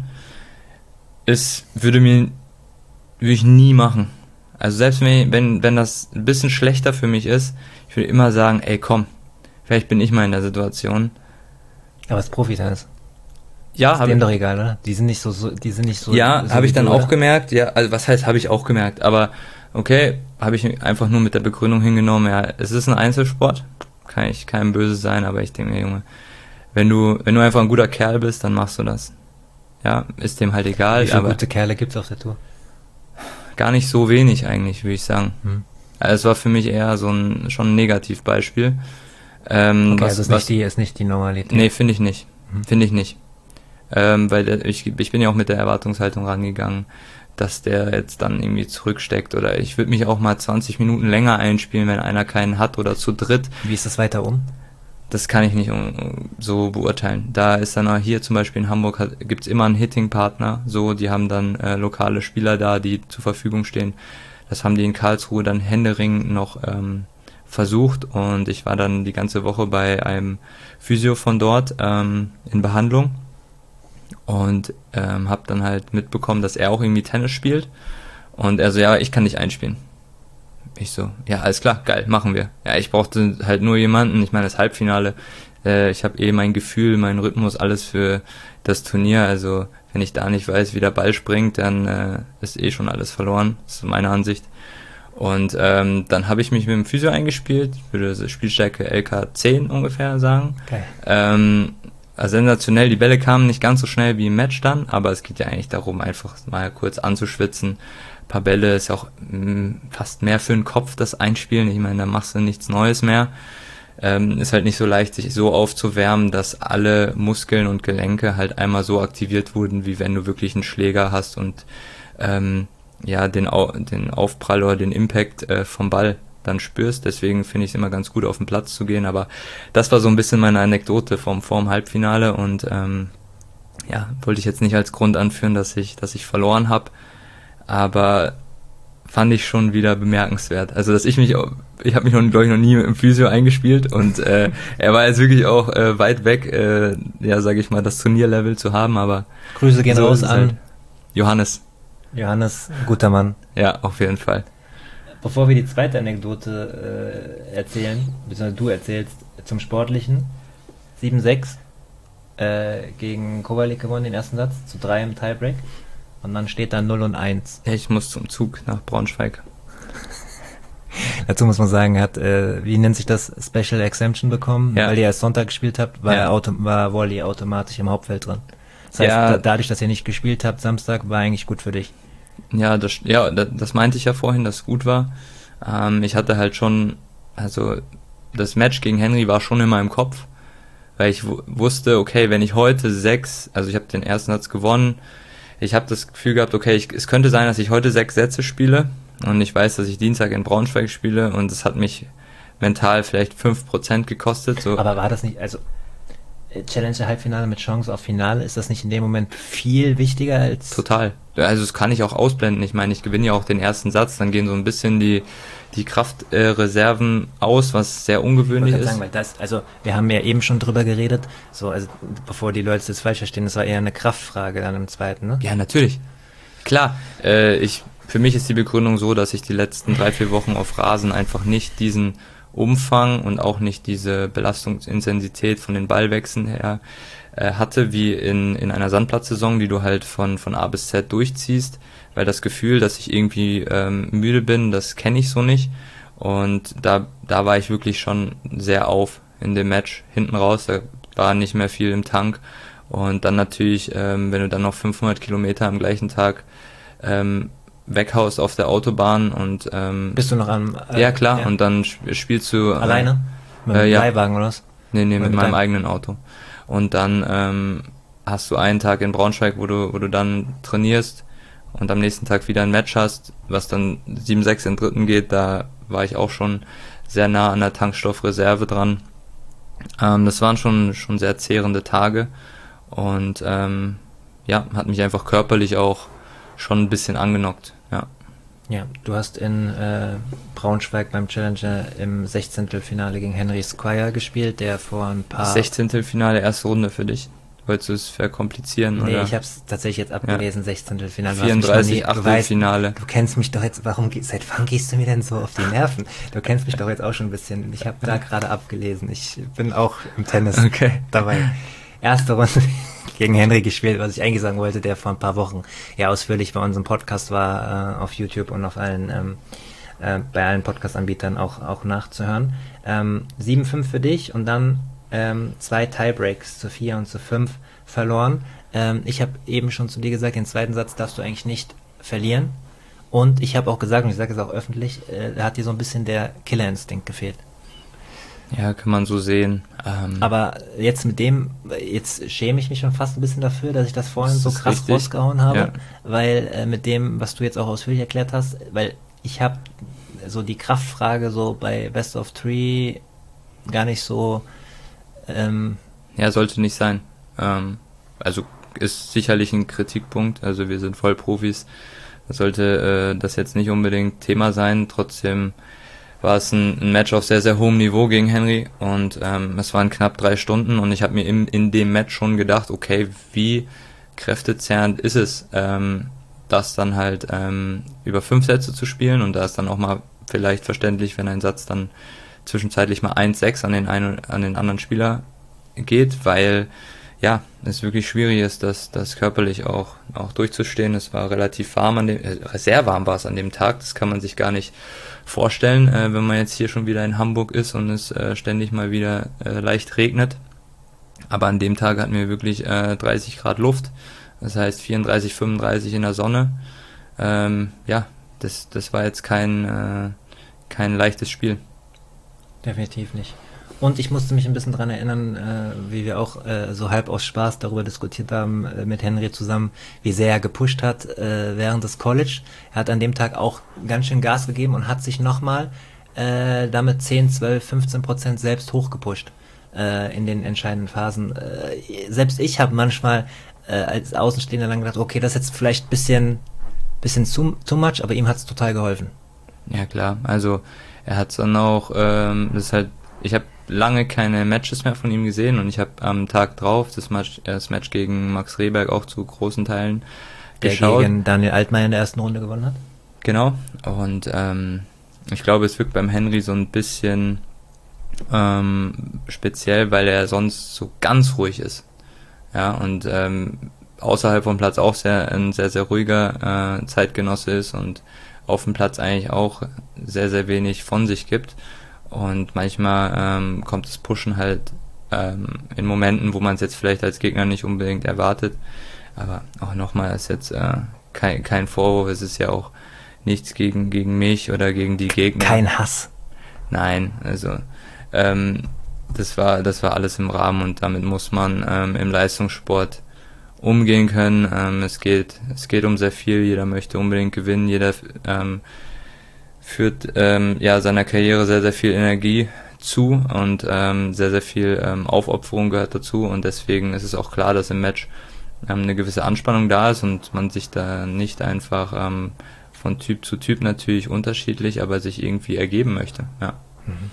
ist, würde mir, würde ich nie machen. Also selbst wenn, wenn, wenn das ein bisschen schlechter für mich ist, ich würde immer sagen, ey, komm, vielleicht bin ich mal in der Situation. Aber es Profi-Tennis. Ja, ist denen doch egal, oder? Die sind nicht so, so die sind nicht so. Ja, so habe ich dann du, auch oder? gemerkt. Ja, also was heißt, habe ich auch gemerkt. Aber okay, habe ich einfach nur mit der Begründung hingenommen. Ja, es ist ein Einzelsport, kann ich keinem böse sein, aber ich denke mir, Junge, wenn du, wenn du einfach ein guter Kerl bist, dann machst du das. Ja, ist dem halt egal. Wie viele aber gute Kerle gibt's auf der Tour? Gar nicht so wenig eigentlich, würde ich sagen. Hm. Also es war für mich eher so ein schon ein Negativbeispiel. Ähm, okay, was, also ist was, nicht die, ist nicht die Normalität. Nee, finde ich nicht. Hm. Finde ich nicht. Ähm, weil der, ich, ich bin ja auch mit der Erwartungshaltung rangegangen, dass der jetzt dann irgendwie zurücksteckt oder ich würde mich auch mal zwanzig Minuten länger einspielen, wenn einer keinen hat oder zu dritt. Wie ist das weiter um? Das kann ich nicht so beurteilen. Da ist dann auch hier zum Beispiel in Hamburg gibt es immer einen Hitting-Partner, so, die haben dann äh, lokale Spieler da, die zur Verfügung stehen. Das haben die in Karlsruhe dann händeringend noch ähm, versucht und ich war dann die ganze Woche bei einem Physio von dort ähm, in Behandlung und ähm, habe dann halt mitbekommen, dass er auch irgendwie Tennis spielt und er so, ja, ich kann nicht einspielen. Ich so, ja, alles klar, geil, machen wir. Ja, ich brauchte halt nur jemanden, ich meine, das Halbfinale, äh, ich habe eh mein Gefühl, mein Rhythmus, alles für das Turnier, also wenn ich da nicht weiß, wie der Ball springt, dann äh, ist eh schon alles verloren, das ist meine Ansicht. Und ähm, dann habe ich mich mit dem Physio eingespielt, ich würde Spielstärke L K zehn ungefähr sagen. Geil. Ähm, also sensationell, die Bälle kamen nicht ganz so schnell wie im Match dann, aber es geht ja eigentlich darum, einfach mal kurz anzuschwitzen. Paar Bälle ist auch mh, fast mehr für den Kopf, das Einspielen. Ich meine, da machst du nichts Neues mehr. Ähm, ist halt nicht so leicht, sich so aufzuwärmen, dass alle Muskeln und Gelenke halt einmal so aktiviert wurden, wie wenn du wirklich einen Schläger hast und ähm, ja den, Au- den Aufprall oder den Impact äh, vom Ball dann spürst. Deswegen finde ich es immer ganz gut, auf den Platz zu gehen. Aber das war so ein bisschen meine Anekdote vom, vom Halbfinale und ähm, ja, wollte ich jetzt nicht als Grund anführen, dass ich, dass ich verloren habe. Aber fand ich schon wieder bemerkenswert. Also, dass ich mich, ich habe mich noch, glaube ich, noch nie mit dem Physio eingespielt und äh, er war jetzt wirklich auch äh, weit weg, äh, ja, sage ich mal, das Turnierlevel zu haben, aber Grüße gehen so raus ist es an halt. Johannes. Johannes, guter Mann. Ja, auf jeden Fall. Bevor wir die zweite Anekdote äh, erzählen, beziehungsweise du erzählst zum Sportlichen, sieben sechs äh, gegen Kowalik gewonnen, den ersten Satz, zu drei im Tiebreak. Und dann steht da null und eins. Ja, ich muss zum Zug nach Braunschweig. Dazu muss man sagen, er hat, äh, wie nennt sich das, Special Exemption bekommen, Ja. weil ihr erst Sonntag gespielt habt, war, Ja. er auto, war Volley automatisch im Hauptfeld drin. Das heißt, Ja. da, dadurch, dass ihr nicht gespielt habt Samstag, war eigentlich gut für dich. Ja, das, ja, das, das meinte ich ja vorhin, dass es gut war. Ähm, ich hatte halt schon, also das Match gegen Henry war schon in meinem Kopf, weil ich w- wusste, okay, wenn ich heute sechs, also ich habe den ersten Satz gewonnen, ich habe das Gefühl gehabt, okay, ich, es könnte sein, dass ich heute sechs Sätze spiele und ich weiß, dass ich Dienstag in Braunschweig spiele und es hat mich mental vielleicht fünf Prozent gekostet. So. Aber war das nicht, also äh, Challenger Halbfinale mit Chance auf Finale, ist das nicht in dem Moment viel wichtiger als... Total. Also das kann ich auch ausblenden. Ich meine, ich gewinne ja auch den ersten Satz, dann gehen so ein bisschen die, die Kraftreserven äh, aus, was sehr ungewöhnlich Ich wollte ist. sagen, weil das, also wir haben ja eben schon drüber geredet, so, also bevor die Leute das falsch verstehen, das war eher eine Kraftfrage dann im zweiten, ne? Ja, natürlich. Klar, äh, ich für mich ist die Begründung so, dass ich die letzten drei, vier Wochen auf Rasen einfach nicht diesen Umfang und auch nicht diese Belastungsintensität von den Ballwechseln her äh, hatte, wie in, in einer Sandplatzsaison, die du halt von, von A bis Z durchziehst, weil das Gefühl, dass ich irgendwie ähm, müde bin, das kenne ich so nicht. Und da, da war ich wirklich schon sehr auf in dem Match hinten raus, da war nicht mehr viel im Tank. Und dann natürlich, ähm, wenn du dann noch fünfhundert Kilometer am gleichen Tag ähm, weghaust auf der Autobahn und ähm, bist du noch am äh, ja klar ja. Und dann sp- spielst du äh, alleine mit dem äh, ja. Leihwagen oder was? Nee, nee, mit, mit meinem deinem? eigenen Auto. Und dann ähm, hast du einen Tag in Braunschweig, wo du wo du dann trainierst und am nächsten Tag wieder ein Match hast, was dann sieben sechs in dritten geht. Da war ich auch schon sehr nah an der Tankstoffreserve dran. Ähm, das waren schon schon sehr zehrende Tage und ähm, ja, hat mich einfach körperlich auch schon ein bisschen angenockt, ja. Ja, du hast in äh, Braunschweig beim Challenger im Sechzehntelfinale gegen Henry Squire gespielt, der vor ein paar... Sechzehntelfinale, erste Runde für dich. Wolltest du es verkomplizieren, nee, oder? ich habe es tatsächlich jetzt abgelesen, ja. Sechzehntelfinale. vierunddreißig, Achtelfinale. Du, du kennst mich doch jetzt, warum, seit wann gehst du mir denn so auf die Nerven? Du kennst mich doch jetzt auch schon ein bisschen. Ich habe da gerade abgelesen. Ich bin auch im Tennis okay. dabei. Erste Runde gegen Henry gespielt, was ich eigentlich sagen wollte, der vor ein paar Wochen ja ausführlich bei unserem Podcast war, äh, auf YouTube und auf allen, ähm, äh, bei allen Podcast-Anbietern auch, auch nachzuhören. Ähm, sieben fünf für dich und dann ähm, zwei Tiebreaks zu vier und zu fünf verloren. Ähm, ich habe eben schon zu dir gesagt, den zweiten Satz darfst du eigentlich nicht verlieren. Und ich habe auch gesagt, und ich sage es auch öffentlich, äh, da hat dir so ein bisschen der Killerinstinkt gefehlt. Ja, kann man so sehen. Ähm, Aber jetzt mit dem, jetzt schäme ich mich schon fast ein bisschen dafür, dass ich das vorhin so krass richtig. rausgehauen habe, ja. weil äh, mit dem, was du jetzt auch ausführlich erklärt hast, weil ich habe so die Kraftfrage so bei Best of Three gar nicht so... Ähm, ja, sollte nicht sein. Ähm, also ist sicherlich ein Kritikpunkt, also wir sind voll Profis, sollte äh, das jetzt nicht unbedingt Thema sein, trotzdem war es ein, ein Match auf sehr, sehr hohem Niveau gegen Henry und ähm, es waren knapp drei Stunden und ich habe mir im, in dem Match schon gedacht, okay, wie kräftezerrend ist es, ähm, das dann halt ähm, über fünf Sätze zu spielen und da ist dann auch mal vielleicht verständlich, wenn ein Satz dann zwischenzeitlich mal eins sechs an den einen an den anderen Spieler geht, weil ja, es wirklich schwierig ist, das, das körperlich auch, auch durchzustehen. Es war relativ warm an dem, äh, sehr warm war es an dem Tag, das kann man sich gar nicht vorstellen, äh, wenn man jetzt hier schon wieder in Hamburg ist und es äh, ständig mal wieder äh, leicht regnet. Aber an dem Tag hatten wir wirklich äh, dreißig Grad Luft, das heißt vierunddreißig, fünfunddreißig in der Sonne. Ähm, ja, das, das war jetzt kein, äh, kein leichtes Spiel. Definitiv nicht. Und ich musste mich ein bisschen dran erinnern, äh, wie wir auch äh, so halb aus Spaß darüber diskutiert haben äh, mit Henry zusammen, wie sehr er gepusht hat äh, während des College. Er hat an dem Tag auch ganz schön Gas gegeben und hat sich nochmal äh, damit zehn, zwölf, fünfzehn Prozent selbst hochgepusht äh, in den entscheidenden Phasen. Äh, selbst ich habe manchmal äh, als Außenstehender dann gedacht, okay, das ist jetzt vielleicht ein bisschen, bisschen too, too much, aber ihm hat es total geholfen. Ja klar, also er hat dann auch, ähm, das ist halt, ich habe lange keine Matches mehr von ihm gesehen und ich habe am Tag drauf das Match, das Match gegen Max Rehberg auch zu großen Teilen der geschaut. Der gegen Daniel Altmaier in der ersten Runde gewonnen hat? Genau, und ähm, ich glaube, es wirkt beim Henry so ein bisschen ähm, speziell, weil er sonst so ganz ruhig ist. Ja, und ähm, außerhalb vom Platz auch sehr ein sehr, sehr ruhiger äh, Zeitgenosse ist und auf dem Platz eigentlich auch sehr, sehr wenig von sich gibt. Und manchmal ähm, kommt das Pushen halt ähm, in Momenten, wo man es jetzt vielleicht als Gegner nicht unbedingt erwartet. Aber auch nochmal, ist jetzt äh, kein, kein Vorwurf, es ist ja auch nichts gegen, gegen mich oder gegen die Gegner. Kein Hass. Nein, also ähm, das war das war alles im Rahmen und damit muss man ähm, im Leistungssport umgehen können. Ähm, es geht es geht um sehr viel, jeder möchte unbedingt gewinnen, jeder ähm, führt ähm, ja seiner Karriere sehr, sehr viel Energie zu und ähm, sehr, sehr viel ähm, Aufopferung gehört dazu und deswegen ist es auch klar, dass im Match ähm, eine gewisse Anspannung da ist und man sich da nicht einfach ähm, von Typ zu Typ natürlich unterschiedlich, aber sich irgendwie ergeben möchte. Ja. Mhm.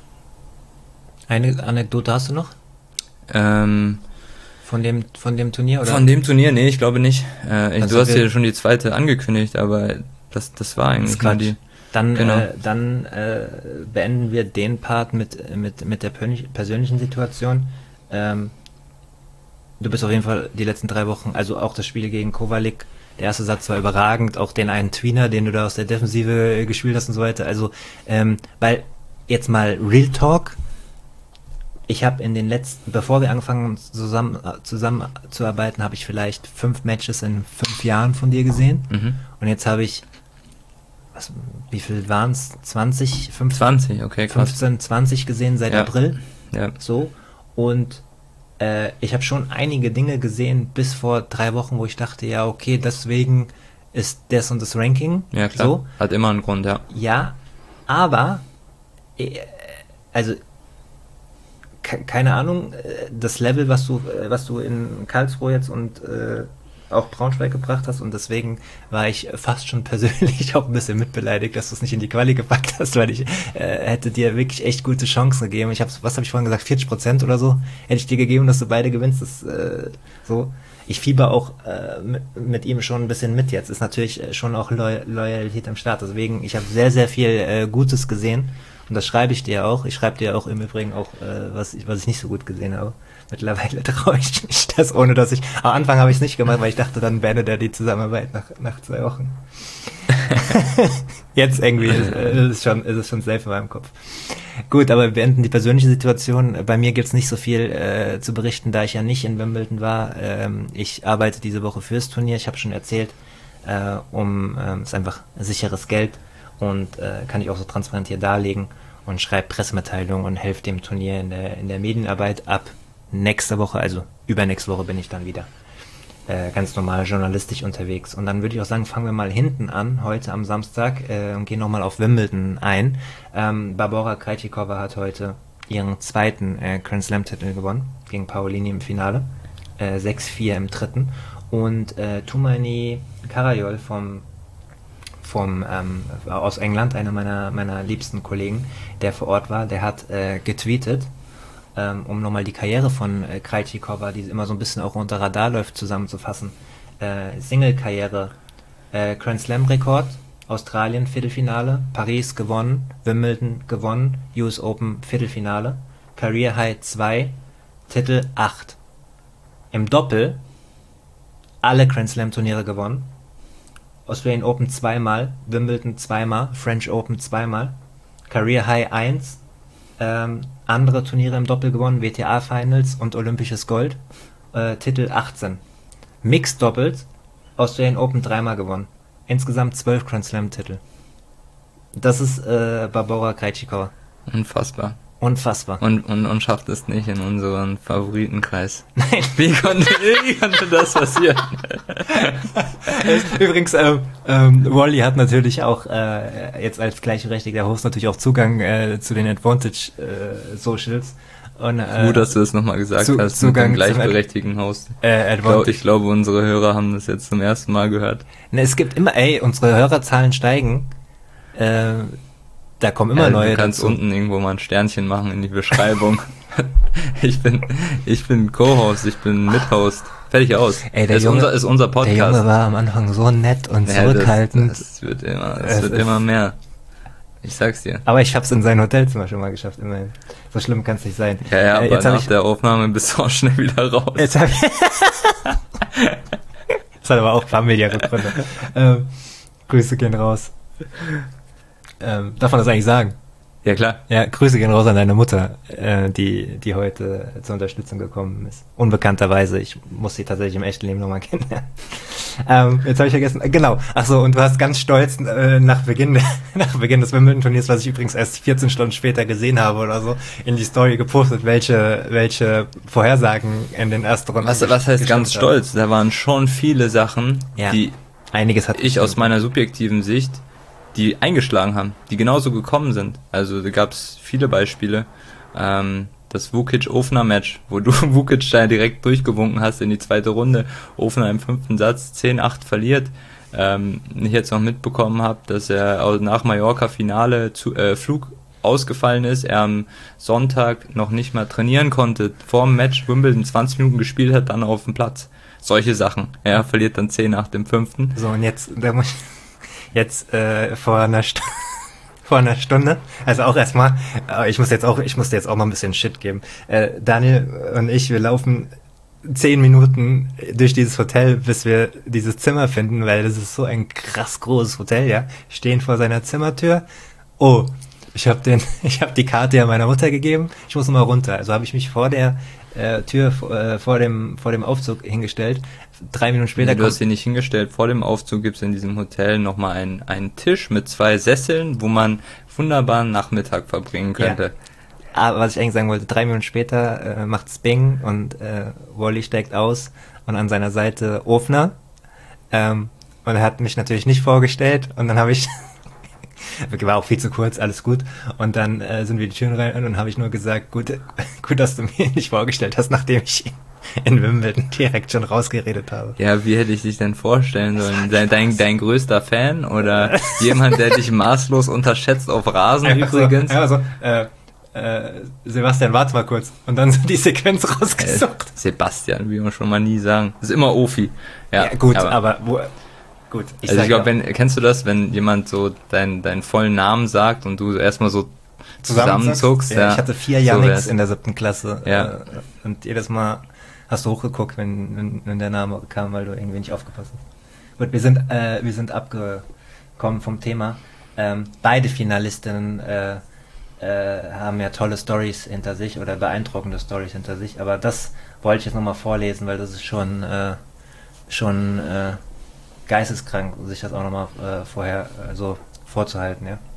Eine Anekdote hast du noch? Ähm, von dem von dem Turnier? Oder? Von dem Turnier? Nee, ich glaube nicht. Äh, ich, also du hast ja schon die zweite angekündigt, aber das, das war eigentlich Das ist nur Quatsch. die. Dann, Genau. äh, dann äh, beenden wir den Part mit, mit, mit der pön- persönlichen Situation. Ähm, du bist auf jeden Fall die letzten drei Wochen, also auch das Spiel gegen Kovalik, der erste Satz war überragend, auch den einen Tweener, den du da aus der Defensive äh, gespielt hast und so weiter. Also, ähm, weil jetzt mal Real Talk, ich habe in den letzten, bevor wir angefangen haben zusammen, zusammenzuarbeiten, habe ich vielleicht fünf Matches in fünf Jahren von dir gesehen. Mhm. Und jetzt habe ich, was, wie viel waren es? zwanzig, fünfzehn, zwanzig, okay, krass. fünfzehn, zwanzig gesehen seit Ja. April. Ja. So. Und äh, ich habe schon einige Dinge gesehen bis vor drei Wochen, wo ich dachte, ja, okay, deswegen ist das und das Ranking. Ja, klar. So. Hat immer einen Grund, ja. Ja, aber, äh, also, ke- keine Ahnung, äh, das Level, was du, äh, was du in Karlsruhe jetzt und äh, auch Braunschweig gebracht hast, und deswegen war ich fast schon persönlich auch ein bisschen mitbeleidigt, dass du es nicht in die Quali gepackt hast, weil ich äh, hätte dir wirklich echt gute Chancen gegeben. Ich habe, was habe ich vorhin gesagt, vierzig Prozent oder so hätte ich dir gegeben, dass du beide gewinnst. Das äh, so. Ich fieber auch äh, mit, mit ihm schon ein bisschen mit jetzt. Ist natürlich äh, schon auch Loy Loyalität am Start. Deswegen, ich habe sehr, sehr viel äh, Gutes gesehen. Und das schreibe ich dir auch. Ich schreibe dir auch im Übrigen auch, äh, was, ich, was ich nicht so gut gesehen habe. Mittlerweile traue ich nicht das, ohne dass ich... Am Anfang habe ich es nicht gemacht, weil ich dachte, dann beendet er die Zusammenarbeit nach, nach zwei Wochen. Jetzt irgendwie ist, äh, ist, es schon, ist es schon safe in meinem Kopf. Gut, aber wir beenden die persönliche Situation. Bei mir gibt's nicht so viel äh, zu berichten, da ich ja nicht in Wimbledon war. Ähm, ich arbeite diese Woche fürs Turnier. Ich habe schon erzählt, äh, um ähm, ist einfach sicheres Geld und äh, kann ich auch so transparent hier darlegen und schreibe Pressemitteilungen und helfe dem Turnier in der in der Medienarbeit. Ab nächste Woche, also übernächste Woche bin ich dann wieder äh, ganz normal journalistisch unterwegs. Und dann würde ich auch sagen, fangen wir mal hinten an, heute am Samstag, äh, und gehen nochmal auf Wimbledon ein. Ähm, Barbora Krejcikova hat heute ihren zweiten äh, Grand Slam-Titel gewonnen, gegen Paolini im Finale, äh, sechs vier im dritten. Und äh, Tumaini Karayol vom vom ähm, aus England, einer meiner meiner liebsten Kollegen, der vor Ort war, der hat äh, getweetet, ähm, um nochmal die Karriere von äh, Krejcikova, die immer so ein bisschen auch unter Radar läuft, zusammenzufassen. Äh, Single-Karriere, äh, Grand Slam-Rekord, Australien Viertelfinale, Paris gewonnen, Wimbledon gewonnen, U S Open Viertelfinale, Career High zwei, Titel acht. Im Doppel alle Grand Slam Turniere gewonnen. Australian Open zweimal, Wimbledon zweimal, French Open zweimal, Career High eins, ähm, andere Turniere im Doppel gewonnen, W T A Finals und Olympisches Gold, äh, Titel achtzehn. Mixed Doppels, Australian Open dreimal gewonnen. Insgesamt zwölf Grand Slam Titel. Das ist äh, Barbora Krejcikova. Unfassbar. Unfassbar. Und, und, und schafft es nicht in unseren Favoritenkreis. Nein. Wie konnte, wie konnte das passieren? Übrigens, ähm, ähm, Wally hat natürlich auch äh, jetzt als gleichberechtigter Host natürlich auch Zugang äh, zu den Advantage äh, Socials. Und, äh, Gut, dass du das nochmal gesagt zu, hast, Zugang mit dem gleichberechtigten Host. Äh, Ich glaube, ich glaube, unsere Hörer haben das jetzt zum ersten Mal gehört. Ne, es gibt immer, ey, unsere Hörerzahlen steigen. Äh, da kommen immer Ja, neue du kannst dazu. unten irgendwo mal ein Sternchen machen in die Beschreibung. ich bin, ich bin Co-Host, ich bin Mithost. Fertig aus. Ey, der ist, Junge, unser, ist unser Podcast. Der Junge war am Anfang so nett und Ja, zurückhaltend. Das, das wird immer, das Es wird ist- immer mehr. Ich sag's dir. Aber ich hab's in sein Hotelzimmer schon mal geschafft, immerhin. So schlimm kann's nicht sein. Ja, ja, Äh, aber jetzt hab nach ich, der Aufnahme bist du auch schnell wieder raus. jetzt hab ich Das hat aber auch familiäre Gründe. ähm, Grüße gehen raus. Ähm, darf man das eigentlich sagen? Ja, klar. Ja, Grüße gehen raus an deine Mutter, äh, die, die heute zur Unterstützung gekommen ist. Unbekannterweise. Ich muss sie tatsächlich im echten Leben nochmal kennenlernen. Ähm, jetzt habe ich vergessen. Äh, genau. Ach so, und du hast ganz stolz äh, nach Beginn der, nach Beginn des Wimbledon-Turniers, was ich übrigens erst vierzehn Stunden später gesehen habe oder so, in die Story gepostet, welche, welche Vorhersagen in den ersten Runden. Was, was heißt ganz gestimmt haben. stolz? Da waren schon viele Sachen, Ja. die Einiges hat ich aus meiner subjektiven Sicht, die eingeschlagen haben, die genauso gekommen sind. Also da gab es viele Beispiele. Ähm, das Vukic-Ofner-Match, wo du Vukic da direkt durchgewunken hast in die zweite Runde. Ofner im fünften Satz zehn acht verliert. Ähm, ich jetzt noch mitbekommen habe, dass er au- nach Mallorca-Finale zu, äh, Flug ausgefallen ist, er am Sonntag noch nicht mal trainieren konnte, vor dem Match Wimbledon zwanzig Minuten gespielt hat, dann auf dem Platz. Solche Sachen. Er verliert dann zehn acht im fünften. So, und jetzt, da muss ich, jetzt äh, vor einer Stunde. Vor einer Stunde. Also auch erstmal, äh, ich muss jetzt auch, ich musste jetzt auch mal ein bisschen Shit geben. Äh, Daniel und ich, wir laufen zehn Minuten durch dieses Hotel, bis wir dieses Zimmer finden, weil das ist so ein krass großes Hotel, ja. Stehen vor seiner Zimmertür. Oh, ich habe den, ich habe die Karte ja meiner Mutter gegeben. Ich muss mal runter. Also habe ich mich vor der äh, Tür, äh, vor dem, vor dem Aufzug hingestellt. Drei Minuten später Nee, du hast dich nicht hingestellt. Vor dem Aufzug gibt es in diesem Hotel nochmal einen, einen Tisch mit zwei Sesseln, wo man wunderbaren Nachmittag verbringen könnte. Ja. Aber was ich eigentlich sagen wollte, drei Minuten später äh, macht's Bing und äh, Wally steigt aus und an seiner Seite Ofner. Ähm, und er hat mich natürlich nicht vorgestellt und dann habe ich, war auch viel zu kurz, alles gut. Und dann äh, sind wir die Türen rein und dann habe ich nur gesagt, gut, gut, dass du mir nicht vorgestellt hast, nachdem ich in Wimbledon direkt schon rausgeredet habe. Ja, wie hätte ich dich denn vorstellen sollen? Dein, dein, dein größter Fan oder jemand, der dich maßlos unterschätzt auf Rasen Einfach übrigens? So, also, äh, äh, Sebastian, warte mal kurz. Und dann sind die Sequenz rausgesucht. Äh, Sebastian, wie man schon mal nie sagen. Das ist immer Ofi. Ja, ja gut, aber, aber wo, gut. Ich also ich glaube, wenn kennst du das, wenn jemand so deinen deinen vollen Namen sagt und du erstmal so zusammenzuckst? Ja, ja, ich hatte vier Jahre so nichts in der siebten Klasse. Ja. Äh, und jedes Mal hast du hochgeguckt, wenn, wenn, wenn der Name kam, weil du irgendwie nicht aufgepasst hast. Gut, wir sind, äh, wir sind abgekommen vom Thema. Ähm, beide Finalistinnen äh, äh, haben ja tolle Stories hinter sich oder beeindruckende Stories hinter sich, aber das wollte ich jetzt nochmal vorlesen, weil das ist schon, äh, schon äh, geisteskrank, sich das auch nochmal äh, vorher äh, so vorzuhalten, ja.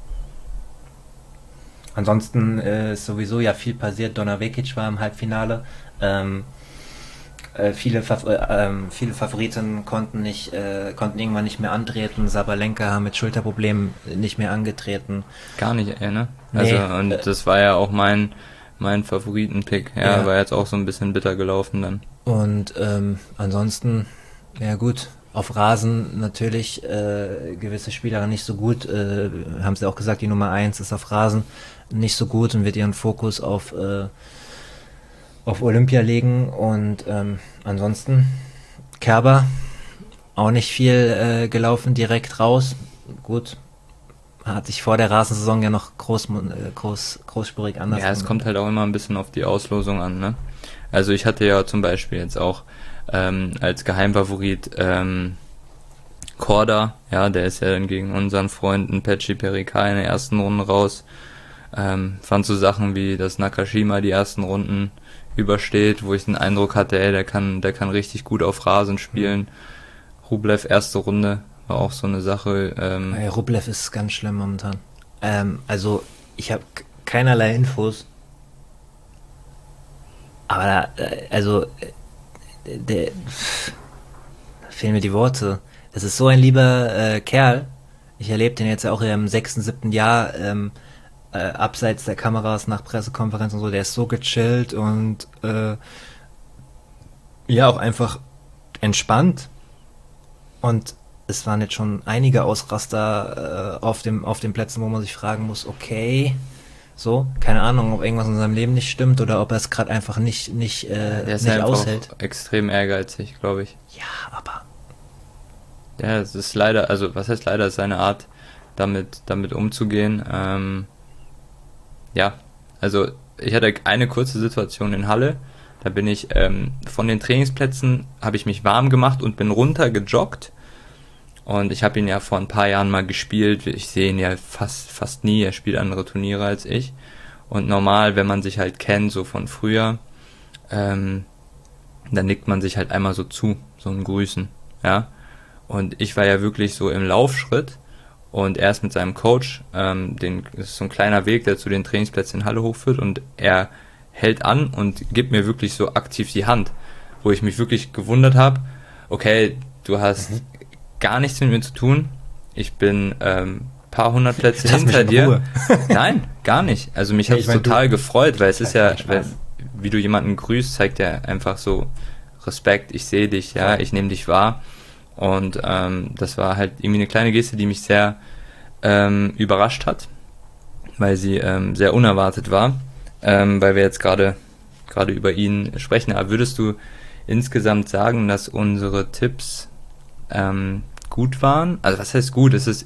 Ansonsten äh, ist sowieso ja viel passiert. Donna Vekic war im Halbfinale. Ähm, äh, viele, Favor äh, ähm, viele Favoriten konnten nicht, äh, konnten irgendwann nicht mehr antreten. Sabalenka haben mit Schulterproblemen nicht mehr angetreten. Gar nicht, ey, ne? Also Nee, und äh, das war ja auch mein mein Favoritenpick. Ja, Ja. war jetzt auch so ein bisschen bitter gelaufen dann. Und ähm, ansonsten, ja gut, auf Rasen natürlich äh, gewisse Spieler nicht so gut, äh, haben sie auch gesagt, die Nummer eins ist auf Rasen nicht so gut und wird ihren Fokus auf, äh, auf Olympia legen. Und ähm, ansonsten, Kerber, auch nicht viel äh, gelaufen, direkt raus. Gut, hat sich vor der Rasensaison ja noch groß, äh, groß, großspurig anders. Ja, es kommt halt auch immer ein bisschen auf die Auslosung an, ne? Also ich hatte ja zum Beispiel jetzt auch ähm, als Geheimfavorit ähm, Korda, ja, der ist ja dann gegen unseren Freunden Pecci Perikai in der ersten Runde raus. Ähm, fand so Sachen wie, dass Nakashima die ersten Runden übersteht, wo ich den Eindruck hatte, ey, der kann, der kann richtig gut auf Rasen spielen. Rublev erste Runde war auch so eine Sache. Ähm, Ja, Rublev ist ganz schlimm momentan. Ähm, also, ich habe keinerlei Infos. Aber da, äh, also, äh, der, pff, da fehlen mir die Worte. Das ist so ein lieber äh, Kerl. Ich erlebe den jetzt auch im sechsten, siebten Jahr, ähm, äh, abseits der Kameras nach Pressekonferenzen und so. Der ist so gechillt und äh, ja, auch einfach entspannt. Und es waren jetzt schon einige Ausraster äh, auf dem auf den Plätzen, wo man sich fragen muss, okay, so, keine Ahnung, ob irgendwas in seinem Leben nicht stimmt oder ob er es gerade einfach nicht nicht äh, der ist nicht einfach aushält. extrem ehrgeizig, glaube ich. Ja, aber Ja, es ist leider, also was heißt leider, ist seine Art, damit damit umzugehen. Ähm, ja, also ich hatte eine kurze Situation in Halle. Da bin ich ähm, von den Trainingsplätzen, habe ich mich warm gemacht und bin runter gejoggt. Und ich habe ihn ja vor ein paar Jahren mal gespielt. Ich sehe ihn ja fast fast nie. Er spielt andere Turniere als ich. Und normal, wenn man sich halt kennt, so von früher, ähm, dann nickt man sich halt einmal so zu, so ein Grüßen, ja. Und ich war ja wirklich so im Laufschritt und er ist mit seinem Coach, ähm, den, das ist so ein kleiner Weg, der zu den Trainingsplätzen in Halle hochführt und er hält an und gibt mir wirklich so aktiv die Hand, wo ich mich wirklich gewundert habe, okay, du hast mhm. gar nichts mit mir zu tun, ich bin ähm, paar hundert Plätze Lass hinter mich in dir. Ruhe. Nein, gar nicht. Also mich hat es ich mein, total du, gefreut, weil es ist ja, Spaß. weil, wie du jemanden grüßt, zeigt ja einfach so Respekt, ich sehe dich, ja, ich nehme dich wahr. Und ähm, das war halt irgendwie eine kleine Geste, die mich sehr ähm, überrascht hat, weil sie ähm, sehr unerwartet war, ähm, weil wir jetzt gerade gerade über ihn sprechen. Aber würdest du insgesamt sagen, dass unsere Tipps ähm, gut waren? Also was heißt gut? Es ist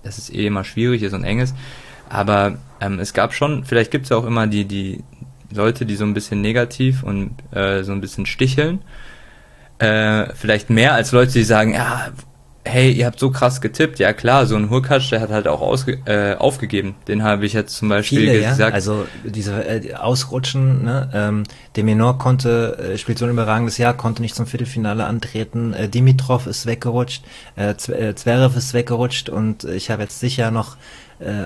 dass es eh immer schwierig ist und eng ist. Aber ähm, es gab schon, vielleicht gibt es auch immer die, die Leute, die so ein bisschen negativ und äh, so ein bisschen sticheln. Äh, vielleicht mehr als Leute, die sagen, ja, hey, ihr habt so krass getippt. Ja klar, so ein Hurkacz, der hat halt auch ausge- äh, aufgegeben. Den habe ich jetzt zum Beispiel Viele, gesagt. Ja? Also diese äh, Ausrutschen, ne? ähm, Deminor konnte, äh, spielt so ein überragendes Jahr, konnte nicht zum Viertelfinale antreten. Äh, Dimitrov ist weggerutscht, äh, Zverev ist weggerutscht und ich habe jetzt sicher noch äh,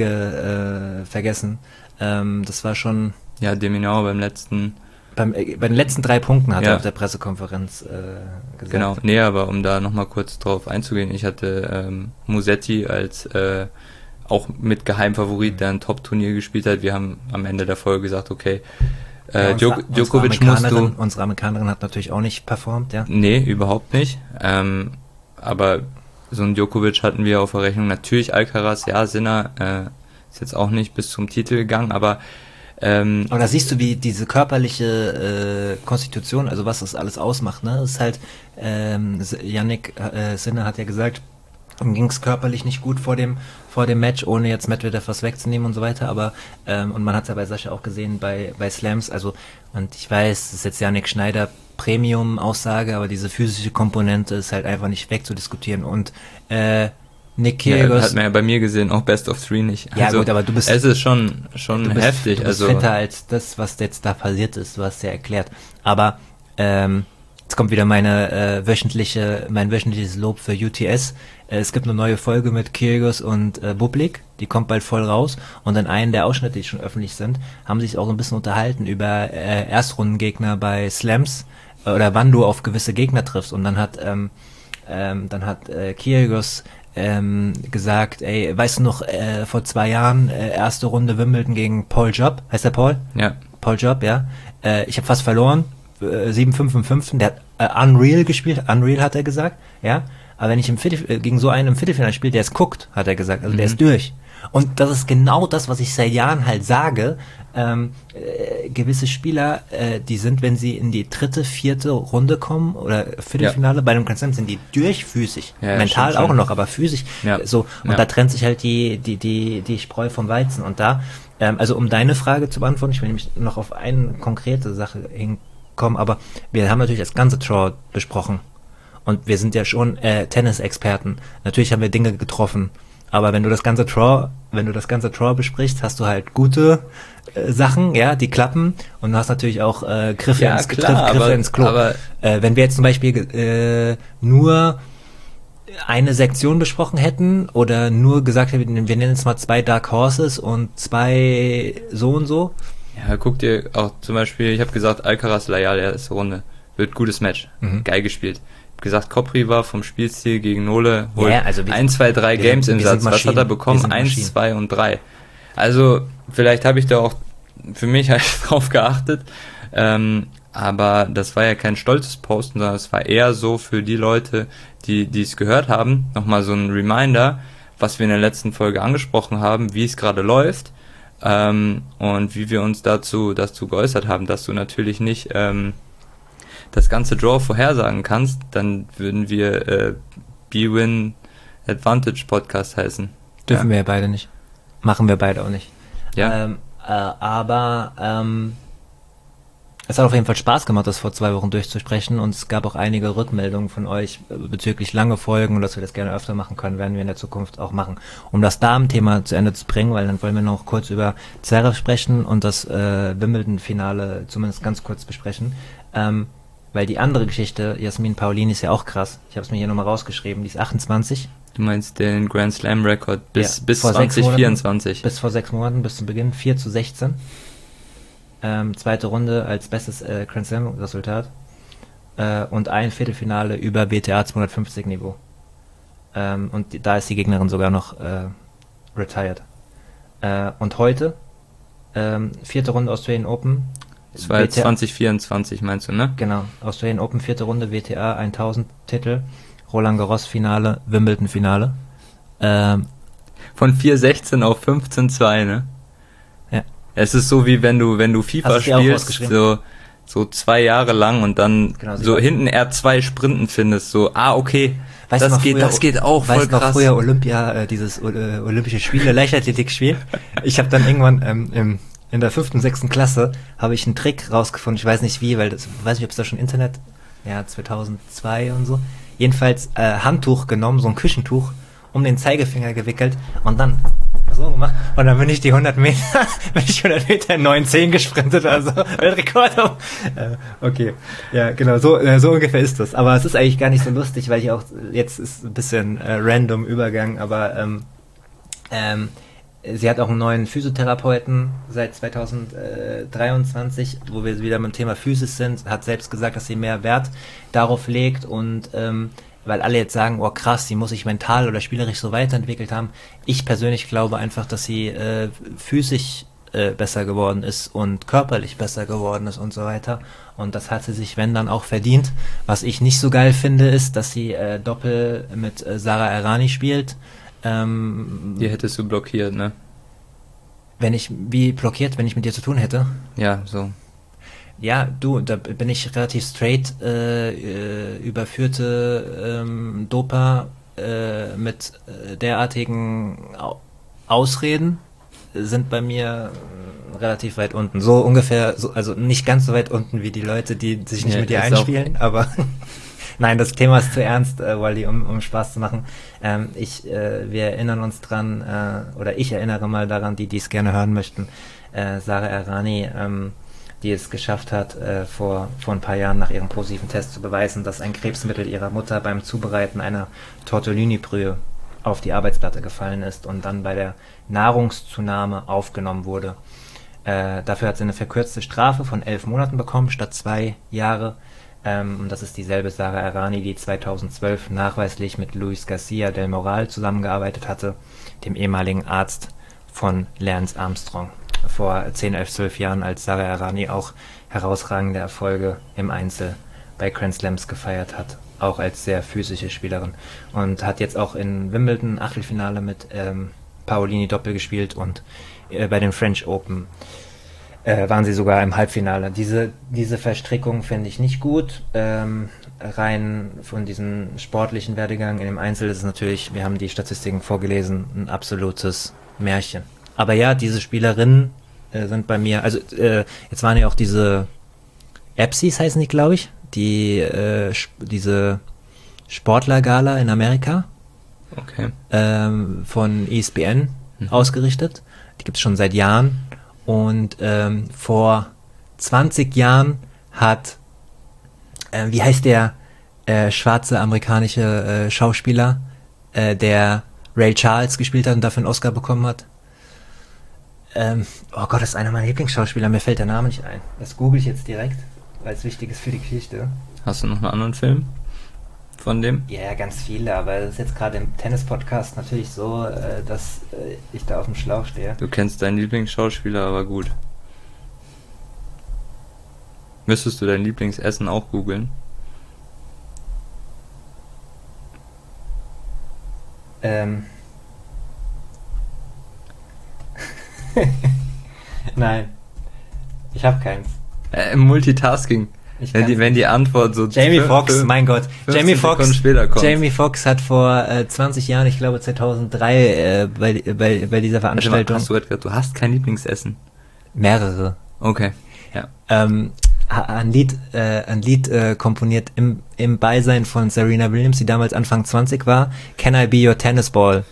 einige äh, vergessen. Ähm, das war schon... Ja, Deminor beim letzten... Beim, äh, bei den letzten drei Punkten hat ja. er auf der Pressekonferenz äh, gesagt. Genau, nee, aber um da nochmal kurz drauf einzugehen, ich hatte ähm, Musetti als äh, auch mit Geheimfavorit, der ein Top-Turnier gespielt hat. Wir haben am Ende der Folge gesagt, okay, äh, ja, Djok- Djokovic musst du... Unsere Amerikanerin hat natürlich auch nicht performt, ja? Nee, überhaupt nicht. Ähm, aber so ein Djokovic hatten wir auf der Rechnung. Natürlich Alcaraz, ja, Sinner äh, ist jetzt auch nicht bis zum Titel gegangen, aber Ähm, Aber da siehst du, wie diese körperliche äh, Konstitution, also was das alles ausmacht, ne? Das ist halt, ähm, Yannick äh, Sinner hat ja gesagt, ihm ging es körperlich nicht gut vor dem vor dem Match, ohne jetzt Medvedev was wegzunehmen und so weiter, aber ähm, und man hat es ja bei Sascha auch gesehen bei bei Slams, also und ich weiß, das ist jetzt Yannick Schneider Premium-Aussage, aber diese physische Komponente ist halt einfach nicht wegzudiskutieren und äh, Nick Kyrgios, ja, hat man ja bei mir gesehen, auch Best of Three nicht. Ja also, gut, aber du bist... Es ist schon, schon du bist, heftig. Du bist also fitter als das, was jetzt da passiert ist, du hast ja erklärt. Aber ähm, jetzt kommt wieder meine äh, wöchentliche, mein wöchentliches Lob für U T S. Äh, es gibt eine neue Folge mit Kyrgios und äh, Bublik, die kommt bald voll raus. Und in einem der Ausschnitte, die schon öffentlich sind, haben sie sich auch so ein bisschen unterhalten über äh, Erstrundengegner bei Slams äh, oder wann du auf gewisse Gegner triffst. Und dann hat ähm, ähm, dann hat äh, Kyrgios Ähm, gesagt, ey, weißt du noch, äh, vor zwei Jahren, äh, erste Runde Wimbledon gegen Paul Job, heißt der Paul? Ja. Paul Job, ja. Äh, ich habe fast verloren, äh, sieben fünf im fünften, der hat äh, Unreal gespielt, Unreal hat er gesagt, ja. Aber wenn ich im Viertel, äh, gegen so einen im Viertelfinale spiele, der es guckt, hat er gesagt, also mhm. der ist durch. Und das ist genau das, was ich seit Jahren halt sage. Ähm, äh, gewisse Spieler, äh, die sind, wenn sie in die dritte, vierte Runde kommen oder Viertelfinale, ja. bei einem Grand Slam sind die durchfüßig. Ja, mental stimmt, auch stimmt. noch, aber physisch. Ja. So, und ja. da trennt sich halt die, die, die, die Spreu vom Weizen. Und da, ähm, also um deine Frage zu beantworten, ich will nämlich noch auf eine konkrete Sache hinkommen, aber wir haben natürlich das ganze Draw besprochen. Und wir sind ja schon äh, Tennis-Experten. Natürlich haben wir Dinge getroffen. Aber wenn du das ganze Draw, wenn du das ganze Draw besprichst, hast du halt gute äh, Sachen, ja, die klappen, und du hast natürlich auch äh, Griffe, ja, ins, klar, Griff, Griffe aber, ins Klo. Aber äh, wenn wir jetzt zum Beispiel äh, nur eine Sektion besprochen hätten oder nur gesagt hätten, wir nennen jetzt mal zwei Dark Horses und zwei so und so. Ja, guck dir auch zum Beispiel, ich habe gesagt, Alcaraz Layal erste Runde, wird gutes Match, mhm. geil gespielt. Gesagt, Kopri war vom Spielstil gegen Nole, holt ja, also ein, zwei, drei Games im Satz. Was hat er bekommen? Eins, zwei und drei. Also, vielleicht habe ich da auch für mich halt drauf geachtet. Ähm, aber das war ja kein stolzes Posten, sondern es war eher so für die Leute, die die es gehört haben, nochmal so ein Reminder, was wir in der letzten Folge angesprochen haben, wie es gerade läuft. Ähm, und wie wir uns dazu, dazu geäußert haben, dass du natürlich nicht ähm, das ganze Draw vorhersagen kannst, dann würden wir äh, B-Win Advantage Podcast heißen. Dürfen ja. wir ja beide nicht. Machen wir beide auch nicht. Ja. Ähm, äh, aber ähm, es hat auf jeden Fall Spaß gemacht, das vor zwei Wochen durchzusprechen, und es gab auch einige Rückmeldungen von euch bezüglich lange Folgen, und dass wir das gerne öfter machen können, werden wir in der Zukunft auch machen. Um das Damen-Thema zu Ende zu bringen, weil dann wollen wir noch kurz über Zverev sprechen und das äh, Wimbledon-Finale zumindest ganz kurz besprechen. Ähm, Weil die andere Geschichte, Jasmin Paolini, ist ja auch krass. Ich habe es mir hier nochmal rausgeschrieben. Die ist achtundzwanzig. Du meinst den Grand Slam Rekord bis, ja, bis zwanzig vierundzwanzig. Bis vor sechs Monaten, bis zum Beginn. vier zu sechzehn. Ähm, zweite Runde als bestes äh, Grand Slam Resultat. Äh, und ein Viertelfinale über W T A zweihundertfünfzig Niveau. Ähm, und die, da ist die Gegnerin sogar noch äh, retired. Äh, und heute, ähm, vierte Runde Australian Open. Das war jetzt zwanzig vierundzwanzig, meinst du, ne? Genau. Australian Open, vierte Runde, W T A tausend Titel, Roland Garros Finale, Wimbledon Finale. Ähm, Von vier sechzehn auf fünfzehn zwei, ne? Ja. Es ist so, wie wenn du, wenn du FIFA spielst, so, so zwei Jahre lang und dann Genau, sie so war- hinten R zwei Sprinten findest, so, ah, okay, Weißt du das noch geht, früher- das geht auch voll Weißt du noch krass. früher Olympia, äh, dieses äh, Olympische Spiele, Leichtathletikspiel? Ich habe dann irgendwann ähm, im, in der fünften, sechsten Klasse habe ich einen Trick rausgefunden, ich weiß nicht wie, weil das, weiß nicht, ob es da schon Internet, ja, zweitausendzwei und so. Jedenfalls äh, Handtuch genommen, so ein Küchentuch, um den Zeigefinger gewickelt und dann so gemacht und dann bin ich die hundert Meter, bin ich hundert Meter in neun zehn gesprintet, also Weltrekord. Äh, okay, ja genau, so äh, so ungefähr ist das. Aber es ist eigentlich gar nicht so lustig, weil ich auch, jetzt ist ein bisschen äh, random Übergang, aber ähm, ähm, sie hat auch einen neuen Physiotherapeuten seit zweitausenddreiundzwanzig, wo wir wieder beim Thema Physis sind, hat selbst gesagt, dass sie mehr Wert darauf legt und ähm, weil alle jetzt sagen, oh krass, die muss sich mental oder spielerisch so weiterentwickelt haben. Ich persönlich glaube einfach, dass sie äh, physisch äh, besser geworden ist und körperlich besser geworden ist und so weiter. Und das hat sie sich, wenn, dann auch verdient. Was ich nicht so geil finde, ist, dass sie äh, Doppel mit äh, Sarah Errani spielt. Ähm, Die hättest du blockiert, ne? wenn ich, wie blockiert, wenn ich mit dir zu tun hätte? Ja, so. Ja, du, da bin ich relativ straight, äh, äh, überführte ähm, Doper äh, mit äh, derartigen Au- Ausreden sind bei mir äh, relativ weit unten. So ungefähr, so, also nicht ganz so weit unten wie die Leute, die sich nicht Ja, mit dir ist auch- einspielen, aber nein, das Thema ist zu ernst, äh, Wally, um, um Spaß zu machen. Ähm, ich, äh, wir erinnern uns dran, äh, oder ich erinnere mal daran, die, die es gerne hören möchten, äh, Sarah Errani, ähm, die es geschafft hat, äh, vor, vor ein paar Jahren nach ihrem positiven Test zu beweisen, dass ein Krebsmittel ihrer Mutter beim Zubereiten einer Tortellini-Brühe auf die Arbeitsplatte gefallen ist und dann bei der Nahrungszunahme aufgenommen wurde. Äh, dafür hat sie eine verkürzte Strafe von elf Monaten bekommen, statt zwei Jahre. Ähm, und das ist dieselbe Sarah Errani, die zweitausendzwölf nachweislich mit Luis Garcia del Moral zusammengearbeitet hatte, dem ehemaligen Arzt von Lance Armstrong. Vor zehn, elf, zwölf Jahren, als Sarah Errani auch herausragende Erfolge im Einzel bei Grand Slams gefeiert hat, auch als sehr physische Spielerin. Und hat jetzt auch in Wimbledon Achtelfinale mit ähm, Paolini Doppel gespielt und äh, bei den French Open äh, waren sie sogar im Halbfinale. Diese, diese Verstrickung finde ich nicht gut. Ähm, rein von diesem sportlichen Werdegang in dem Einzel ist es natürlich, wir haben die Statistiken vorgelesen, ein absolutes Märchen. Aber ja, diese Spielerinnen äh, sind bei mir, also äh, jetzt waren ja auch diese Epsis heißen die, glaube ich, die äh, sp- diese Sportlergala in Amerika Okay. ähm, von E S P N Mhm. ausgerichtet. Die gibt es schon seit Jahren. Und ähm, vor zwanzig Jahren hat, äh, wie heißt der äh, schwarze amerikanische äh, Schauspieler, äh, der Ray Charles gespielt hat und dafür einen Oscar bekommen hat? Ähm, oh Gott, das ist einer meiner Lieblingsschauspieler, mir fällt der Name nicht ein. Das google ich jetzt direkt, weil es wichtig ist für die Geschichte. Hast du noch einen anderen Film von dem? Ja, ja, ganz viele, aber es ist jetzt gerade im Tennis-Podcast natürlich so, äh, dass äh, ich da auf dem Schlauch stehe. Du kennst deinen Lieblingsschauspieler, aber gut. Müsstest du dein Lieblingsessen auch googeln? Ähm. Nein. Ich habe keins. Äh, Multitasking. Ich Wenn die, kann's wenn die Antwort so Jamie fünf- Foxx, fünf- mein Gott. fünfzehn Jamie Foxx, Sekunden später kommt. Jamie Foxx hat vor äh, zwanzig Jahren, ich glaube zweitausenddrei, äh, bei, bei, bei dieser Warte mal, Veranstaltung hast du gerade gesagt, du hast kein Lieblingsessen? mehrere Okay, ja. ähm, ha- ein Lied, äh, ein Lied äh, komponiert im, im Beisein von Serena Williams, die damals Anfang zwanzig war. Can I Be Your Tennis Ball?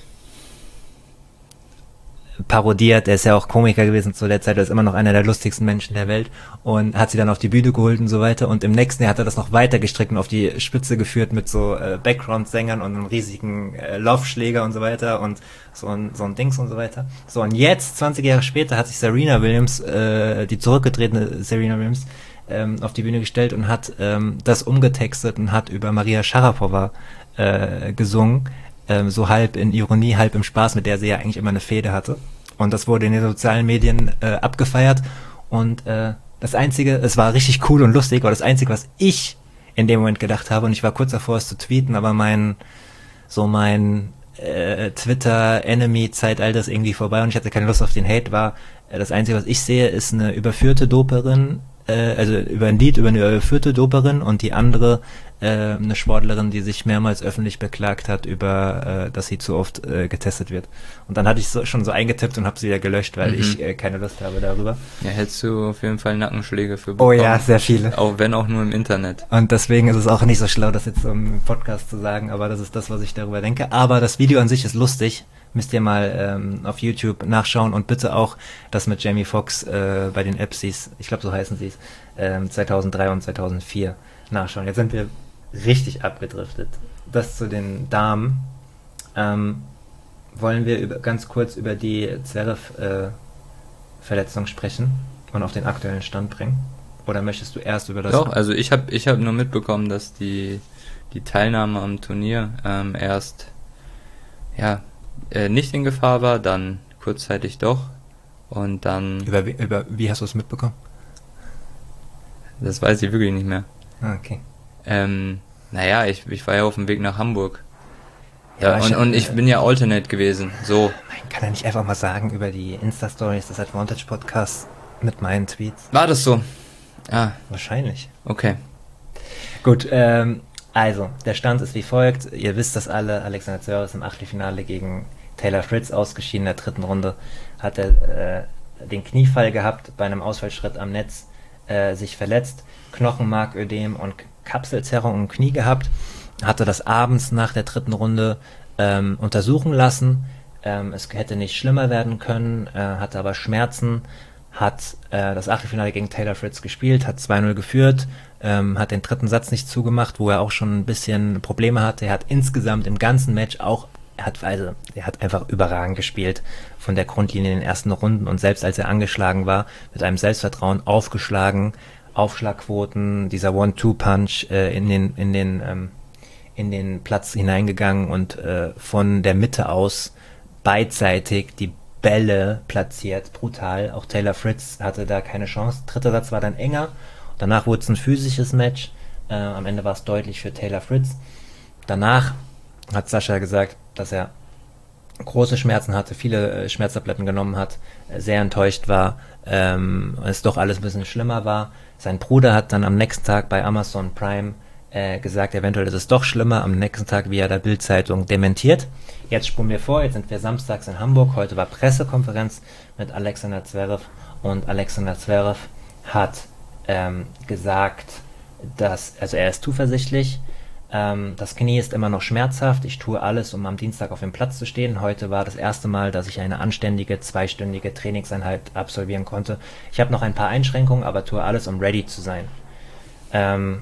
Parodiert, er ist ja auch Komiker gewesen zu der Zeit, er ist immer noch einer der lustigsten Menschen der Welt und hat sie dann auf die Bühne geholt und so weiter und im nächsten Jahr hat er das noch weiter gestrickt und auf die Spitze geführt mit so äh, Background-Sängern und einem riesigen äh, Laufschläger und so weiter und so ein, so ein Dings und so weiter. So, und jetzt, zwanzig Jahre später, hat sich Serena Williams, äh, die zurückgetretene Serena Williams, ähm, auf die Bühne gestellt und hat ähm, das umgetextet und hat über Maria Sharapova äh, gesungen, ähm, so halb in Ironie, halb im Spaß, mit der sie ja eigentlich immer eine Fehde hatte. Und das wurde in den sozialen Medien äh, abgefeiert. Und äh, das Einzige, es war richtig cool und lustig, aber das Einzige, was ich in dem Moment gedacht habe, und ich war kurz davor, es zu tweeten, aber mein, so mein äh, Twitter-Enemy-Zeitalter ist irgendwie vorbei und ich hatte keine Lust auf den Hate, war äh, das Einzige, was ich sehe, ist eine überführte Doperin, äh, also über ein Lied, über eine überführte Doperin und die andere äh, eine Sportlerin, die sich mehrmals öffentlich beklagt hat über, äh, dass sie zu oft äh, getestet wird. Und dann hatte ich so, schon so eingetippt und habe sie wieder gelöscht, weil mhm. ich äh, keine Lust habe darüber. Ja, hättest du auf jeden Fall Nackenschläge für bekommen. Oh ja, sehr viele. Auch wenn auch nur im Internet. Und deswegen ist es auch nicht so schlau, das jetzt so im Podcast zu sagen, aber das ist das, was ich darüber denke. Aber das Video an sich ist lustig. Müsst ihr mal ähm, auf YouTube nachschauen und bitte auch das mit Jamie Foxx äh, bei den Epsis, ich glaube so heißen sie es, ähm, zweitausenddrei und zweitausendvier nachschauen. Jetzt sind wir richtig abgedriftet. Das zu den Damen. Ähm, wollen wir über, ganz kurz über die Zverev-Verletzung äh, sprechen und auf den aktuellen Stand bringen? Oder möchtest du erst über das... Doch, also ich habe ich hab nur mitbekommen, dass die, die Teilnahme am Turnier ähm, erst ja äh, nicht in Gefahr war, dann kurzzeitig doch und dann... Über, über wie hast du es mitbekommen? Das weiß ich wirklich nicht mehr. Ah, okay. Ähm, naja, ich, ich war ja auf dem Weg nach Hamburg. Ja, ja und, und ich bin ja Alternate gewesen, so. Man kann ja nicht einfach mal sagen über die Insta-Stories des Advantage Podcasts mit meinen Tweets. War das so? Ah. Wahrscheinlich. Okay. Gut, ähm, also, der Stand ist wie folgt. Ihr wisst das alle, Alexander Zverev ist im Achtelfinale gegen Taylor Fritz ausgeschieden. In der dritten Runde hat er äh, den Kniefall gehabt, bei einem Ausfallschritt am Netz äh, sich verletzt, Knochenmarködem und Kapselzerrung im Knie gehabt, hatte das abends nach der dritten Runde ähm, untersuchen lassen. Ähm, es hätte nicht schlimmer werden können, äh, hatte aber Schmerzen, hat äh, das Achtelfinale gegen Taylor Fritz gespielt, hat zwei null geführt, ähm, hat den dritten Satz nicht zugemacht, wo er auch schon ein bisschen Probleme hatte. Er hat insgesamt im ganzen Match auch, er hat, also, er hat einfach überragend gespielt von der Grundlinie in den ersten Runden und selbst als er angeschlagen war, mit einem Selbstvertrauen aufgeschlagen, Aufschlagquoten, dieser One-Two-Punch äh, in den in den ähm, in den Platz hineingegangen und äh, von der Mitte aus beidseitig die Bälle platziert, brutal. Auch Taylor Fritz hatte da keine Chance. Dritter Satz war dann enger. Danach wurde es ein physisches Match. Äh, am Ende war es deutlich für Taylor Fritz. Danach hat Sascha gesagt, dass er große Schmerzen hatte, viele äh, Schmerztabletten genommen hat, äh, sehr enttäuscht war, ähm, es doch alles ein bisschen schlimmer war. Sein Bruder hat dann am nächsten Tag bei Amazon Prime äh, gesagt, eventuell ist es doch schlimmer, am nächsten Tag via der Bild-Zeitung dementiert. Jetzt spulen wir vor, jetzt sind wir samstags in Hamburg, heute war Pressekonferenz mit Alexander Zverev und Alexander Zverev hat ähm, gesagt, dass, also er ist zuversichtlich, ähm, das Knie ist immer noch schmerzhaft, ich tue alles, um am Dienstag auf dem Platz zu stehen. Heute war das erste Mal, dass ich eine anständige zweistündige Trainingseinheit absolvieren konnte. Ich habe noch ein paar Einschränkungen, aber tue alles, um ready zu sein. Ähm,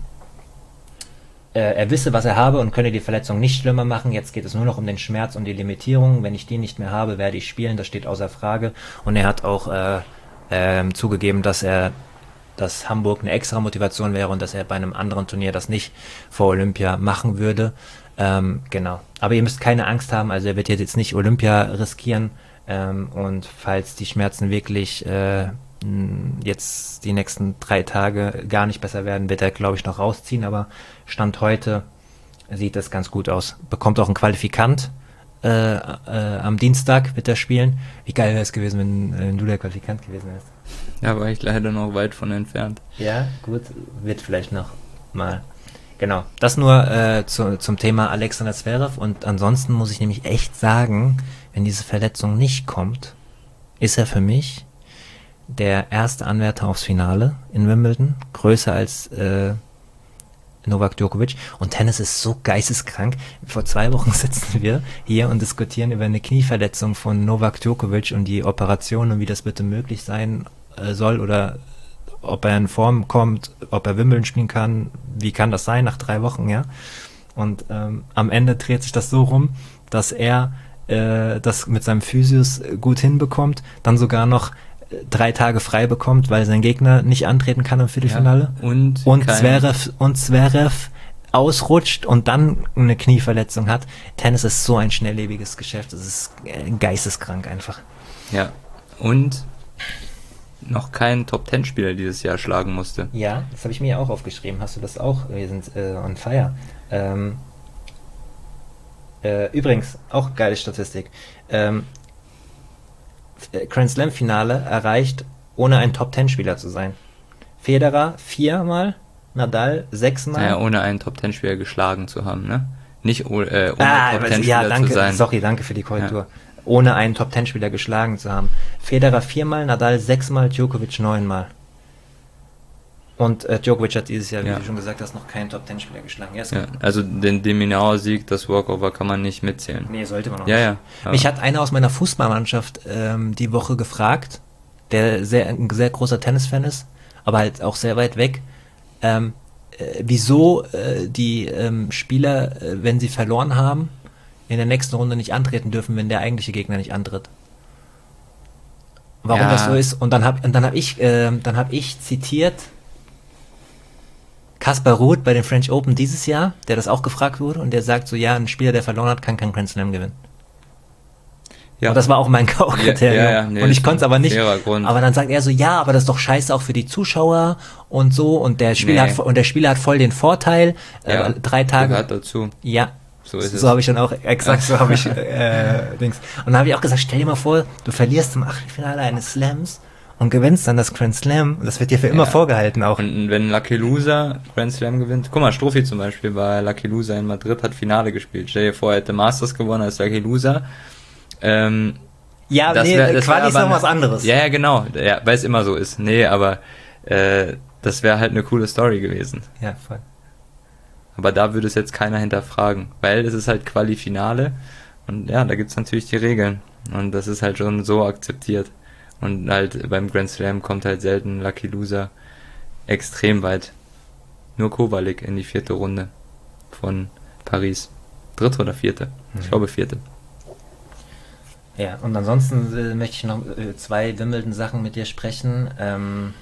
äh, er wisse, was er habe und könne die Verletzung nicht schlimmer machen. Jetzt geht es nur noch um den Schmerz und die Limitierung. Wenn ich die nicht mehr habe, werde ich spielen, das steht außer Frage. Und er hat auch äh, äh, zugegeben, dass er dass Hamburg eine extra Motivation wäre und dass er bei einem anderen Turnier das nicht vor Olympia machen würde. Ähm, genau. Aber ihr müsst keine Angst haben, also er wird jetzt nicht Olympia riskieren ähm, und falls die Schmerzen wirklich äh, jetzt die nächsten drei Tage gar nicht besser werden, wird er, glaube ich, noch rausziehen, aber Stand heute sieht das ganz gut aus. Bekommt auch einen Qualifikant. Äh, äh, am Dienstag wird er spielen. Wie geil wäre es gewesen, wenn, wenn du der Qualifikant gewesen wärst. Ja, war ich leider noch weit von entfernt. Ja, gut, wird vielleicht noch mal. Genau, das nur äh, zu, zum Thema Alexander Zverev und ansonsten muss ich nämlich echt sagen, wenn diese Verletzung nicht kommt, ist er für mich der erste Anwärter aufs Finale in Wimbledon, größer als äh, Novak Djokovic. Und Tennis ist so geisteskrank. Vor zwei Wochen sitzen wir hier und diskutieren über eine Knieverletzung von Novak Djokovic und die Operation und wie das bitte möglich sein äh, soll oder ob er in Form kommt, ob er Wimbledon spielen kann, wie kann das sein nach drei Wochen, ja. Und ähm, am Ende dreht sich das so rum, dass er äh, das mit seinem Physios gut hinbekommt, dann sogar noch drei Tage frei bekommt, weil sein Gegner nicht antreten kann im Viertelfinale. Ja, und und Zverev, und Zverev ausrutscht und dann eine Knieverletzung hat. Tennis ist so ein schnelllebiges Geschäft, es ist geisteskrank einfach. Ja, und noch kein Top-Ten-Spieler dieses Jahr schlagen musste. Ja, das habe ich mir ja auch aufgeschrieben. Hast du das auch? Wir sind äh, on fire. Ähm, äh, übrigens, auch geile Statistik. Ähm, Grand Slam Finale erreicht, ohne ein Top-Ten-Spieler zu sein. Federer viermal, Nadal sechsmal. Ja, ohne einen Top-Ten-Spieler geschlagen zu haben, ne? Nicht oh, äh, ohne ah, Top-Ten-Spieler ja, danke, zu sein. sorry, danke für die Korrektur. Ja. Ohne einen Top-Ten-Spieler geschlagen zu haben. Federer viermal, Nadal sechsmal, Djokovic neunmal. Und äh, Djokovic hat dieses Jahr, wie ja. du schon gesagt hast, noch keinen Top-Ten-Spieler geschlagen. Ja, ja, also den Deminauer-Sieg, das Walkover kann man nicht mitzählen. Nee, sollte man noch ja, nicht. Ja, ja. Mich hat einer aus meiner Fußballmannschaft ähm, die Woche gefragt, der sehr, ein sehr großer Tennisfan ist, aber halt auch sehr weit weg, ähm, äh, wieso äh, die ähm, Spieler, äh, wenn sie verloren haben, in der nächsten Runde nicht antreten dürfen, wenn der eigentliche Gegner nicht antritt. Warum ja. das so ist. Und dann habe und dann hab ich, äh, dann hab ich zitiert Kaspar Ruud bei den French Open dieses Jahr, der das auch gefragt wurde, und der sagt so, ja, ein Spieler, der verloren hat, kann keinen Grand Slam gewinnen. Ja. Und das war auch mein K O-Kriterium. Ja, ja, ja, nee, und ich konnte es aber nicht. Aber dann sagt er so, ja, aber das ist doch scheiße auch für die Zuschauer und so, und der Spieler, nee. hat, und der Spieler hat voll den Vorteil, ja, äh, drei Tage. Gehört dazu. Ja. So ist so es. So habe ich dann auch, exakt so habe ich, äh, Dings. Und dann habe ich auch gesagt, stell dir mal vor, du verlierst im Achtelfinale eines Slams und gewinnst dann das Grand Slam. Und das wird dir für immer ja. vorgehalten auch. Und wenn Lucky Loser Grand Slam gewinnt, guck mal, Strophi zum Beispiel bei Lucky Loser in Madrid, hat Finale gespielt. Stell dir vor, er hätte Masters gewonnen als Lucky Loser. Ähm, ja, das nee, wär, das Quali ist noch was anderes. Ja, ja, genau, ja, weil es immer so ist. Nee, aber äh, das wäre halt eine coole Story gewesen. Ja, voll. Aber da würde es jetzt keiner hinterfragen, weil es ist halt Quali-Finale und ja, da gibt's natürlich die Regeln und das ist halt schon so akzeptiert. Und halt beim Grand Slam kommt halt selten Lucky Loser extrem weit. Nur Kovalik in die vierte Runde von Paris. Dritte oder vierte? Mhm. Ich glaube vierte. Ja, und ansonsten äh, möchte ich noch äh, zwei Wimbledon-Sachen mit dir sprechen. Ähm,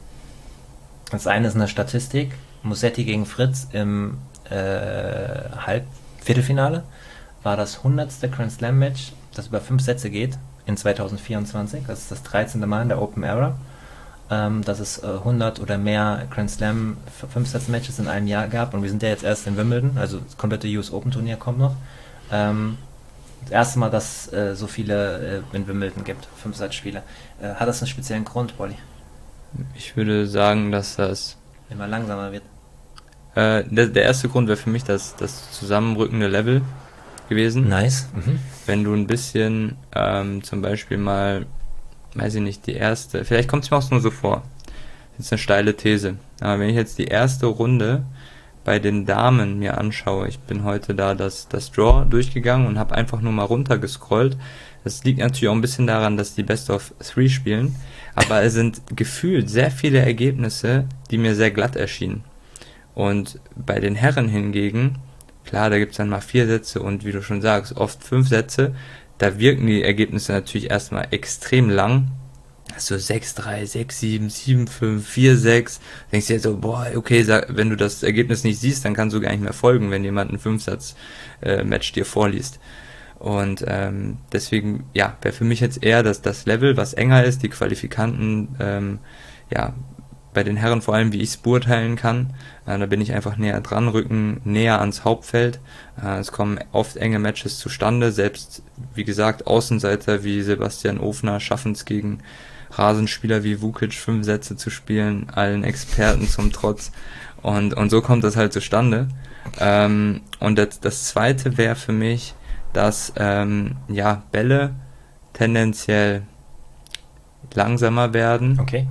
das eine ist eine Statistik. Musetti gegen Fritz im äh, Halb-Viertelfinale war das hundertste Grand Slam Match, das über fünf Sätze geht, in zwanzig vierundzwanzig. Das ist das dreizehnte Mal in der Open Era, ähm, dass es äh, hundert oder mehr Grand Slam fünf Sätze Matches in einem Jahr gab, und wir sind ja jetzt erst in Wimbledon, also das komplette U S Open Turnier kommt noch. Ähm, das erste Mal, dass äh, so viele äh, in Wimbledon gibt, fünf Satzspiele. Äh, hat das einen speziellen Grund, Bolli? Ich würde sagen, dass das immer langsamer wird. Äh, der, der erste Grund wäre für mich das, das zusammenrückende Level gewesen. Nice. Mhm. Wenn du ein bisschen ähm, zum Beispiel mal, weiß ich nicht, die erste, vielleicht kommt es mir auch nur so vor, das ist eine steile These, aber wenn ich jetzt die erste Runde bei den Damen mir anschaue, ich bin heute da das, das Draw durchgegangen und habe einfach nur mal runtergescrollt. Das liegt natürlich auch ein bisschen daran, dass die Best of Three spielen, aber es sind gefühlt sehr viele Ergebnisse, die mir sehr glatt erschienen. Und bei den Herren hingegen, klar, da gibt's dann mal vier Sätze und wie du schon sagst, oft fünf Sätze, da wirken die Ergebnisse natürlich erstmal extrem lang. Also sechs drei, sechs sieben, sieben fünf, vier sechs. Denkst du jetzt so, boah, okay, sag, wenn du das Ergebnis nicht siehst, dann kannst du gar nicht mehr folgen, wenn jemand ein Fünfsatz-Match dir vorliest. Und ähm, deswegen, ja, wäre für mich jetzt eher das, das Level, was enger ist, die Qualifikanten, ähm, ja, bei den Herren vor allem, wie ich es beurteilen kann. Äh, da bin ich einfach näher dran, rücken näher ans Hauptfeld. Äh, es kommen oft enge Matches zustande. Selbst, wie gesagt, Außenseiter wie Sebastian Ofner schaffen es gegen Rasenspieler wie Vukic fünf Sätze zu spielen, allen Experten zum Trotz. Und, und so kommt das halt zustande. Ähm, und das, das Zweite wäre für mich, dass ähm, ja, Bälle tendenziell langsamer werden. Okay.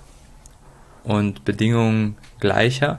Und Bedingungen gleicher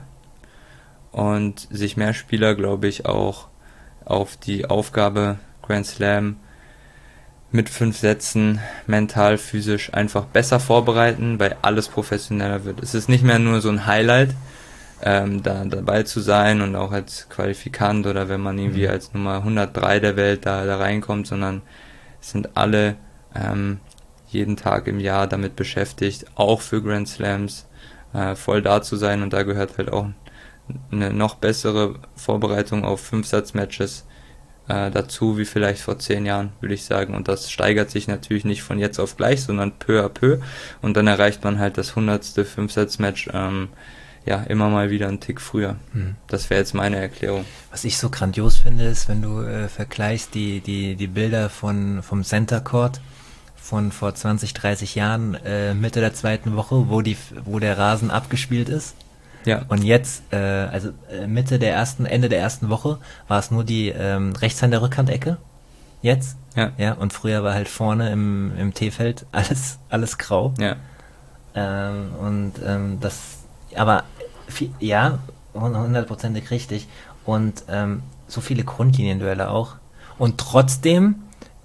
und sich mehr Spieler, glaube ich, auch auf die Aufgabe Grand Slam mit fünf Sätzen mental, physisch einfach besser vorbereiten, weil alles professioneller wird. Es ist nicht mehr nur so ein Highlight, ähm, da dabei zu sein und auch als Qualifikant oder wenn man irgendwie als Nummer hundertdrei der Welt da, da reinkommt, sondern es sind alle ähm, jeden Tag im Jahr damit beschäftigt, auch für Grand Slams voll da zu sein, und da gehört halt auch eine noch bessere Vorbereitung auf Fünf-Satz-Matches äh, dazu, wie vielleicht vor zehn Jahren, würde ich sagen, und das steigert sich natürlich nicht von jetzt auf gleich, sondern peu à peu, und dann erreicht man halt das hundertste Fünf-Satz-Match ähm, ja, immer mal wieder einen Tick früher. Mhm. Das wäre jetzt meine Erklärung. Was ich so grandios finde, ist, wenn du äh, vergleichst die, die, die Bilder von, vom Center Court von vor zwanzig, dreißig Jahren, äh, Mitte der zweiten Woche, wo die, wo der Rasen abgespielt ist. Ja. Und jetzt, äh, also äh, Mitte der ersten, Ende der ersten Woche war es nur die ähm, Rechtshand der Rückhandecke. Jetzt. Ja. Ja. Und früher war halt vorne im, im T-Feld alles, alles grau. Ja. Ähm, und ähm, das, aber viel, ja, hundertprozentig richtig. Und ähm, so viele Grundlinienduelle auch. Und trotzdem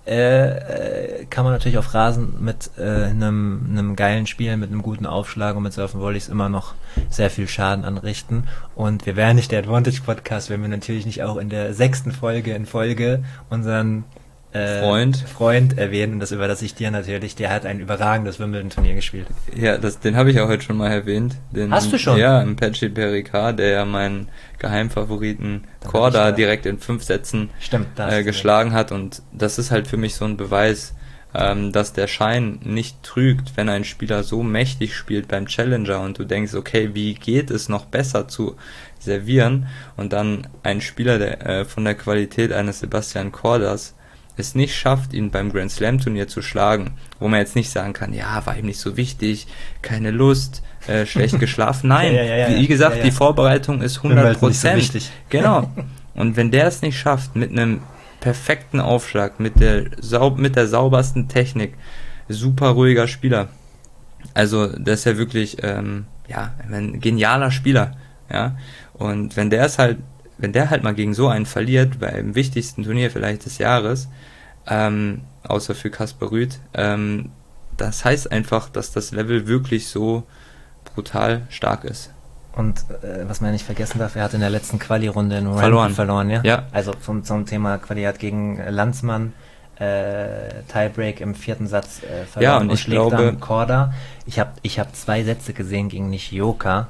äh, kann man natürlich auf Rasen mit äh, einem, einem geilen Spiel, mit einem guten Aufschlag und mit Surfen Volleys immer noch sehr viel Schaden anrichten. Und wir wären nicht der Advantage Podcast, wenn wir natürlich nicht auch in der sechsten Folge in Folge unseren äh, Freund. Freund erwähnen. Das über das ich dir natürlich, der hat ein überragendes Wimbledon-Turnier gespielt. Ja, das, den habe ich auch heute schon mal erwähnt. Den, Hast du schon? Ja, im Patchy Pericard, der ja meinen Geheimfavoriten Korda direkt in fünf Sätzen Stimmt, da äh, geschlagen hat. Und das ist halt für mich so ein Beweis, ähm, dass der Schein nicht trügt, wenn ein Spieler so mächtig spielt beim Challenger und du denkst, okay, wie geht es noch besser zu servieren? Und dann ein Spieler der, äh, von der Qualität eines Sebastian Kordas es nicht schafft, ihn beim Grand Slam Turnier zu schlagen, wo man jetzt nicht sagen kann, ja, war ihm nicht so wichtig, keine Lust, äh, schlecht geschlafen. Nein, ja, ja, ja, wie, wie gesagt, ja, ja. die Vorbereitung ist hundert Prozent. Nicht so wichtig. Genau. Und wenn der es nicht schafft, mit einem perfekten Aufschlag, mit der, saub mit der saubersten Technik, super ruhiger Spieler. Also, das ist ja wirklich, ähm, ja, ein genialer Spieler, ja. Und wenn der es halt wenn der halt mal gegen so einen verliert, beim wichtigsten Turnier vielleicht des Jahres, ähm, außer für Casper Ruud, ähm, das heißt einfach, dass das Level wirklich so brutal stark ist. Und äh, was man nicht vergessen darf, er hat in der letzten Quali-Runde in Rand Verloren. verloren, ja? Ja. Also zum, zum Thema Quali, er hat gegen Landsmann äh, Tiebreak im vierten Satz äh, verloren Ja, und ich schlägt glaube- dann Korda. Ich habe ich hab zwei Sätze gesehen gegen Nishioka.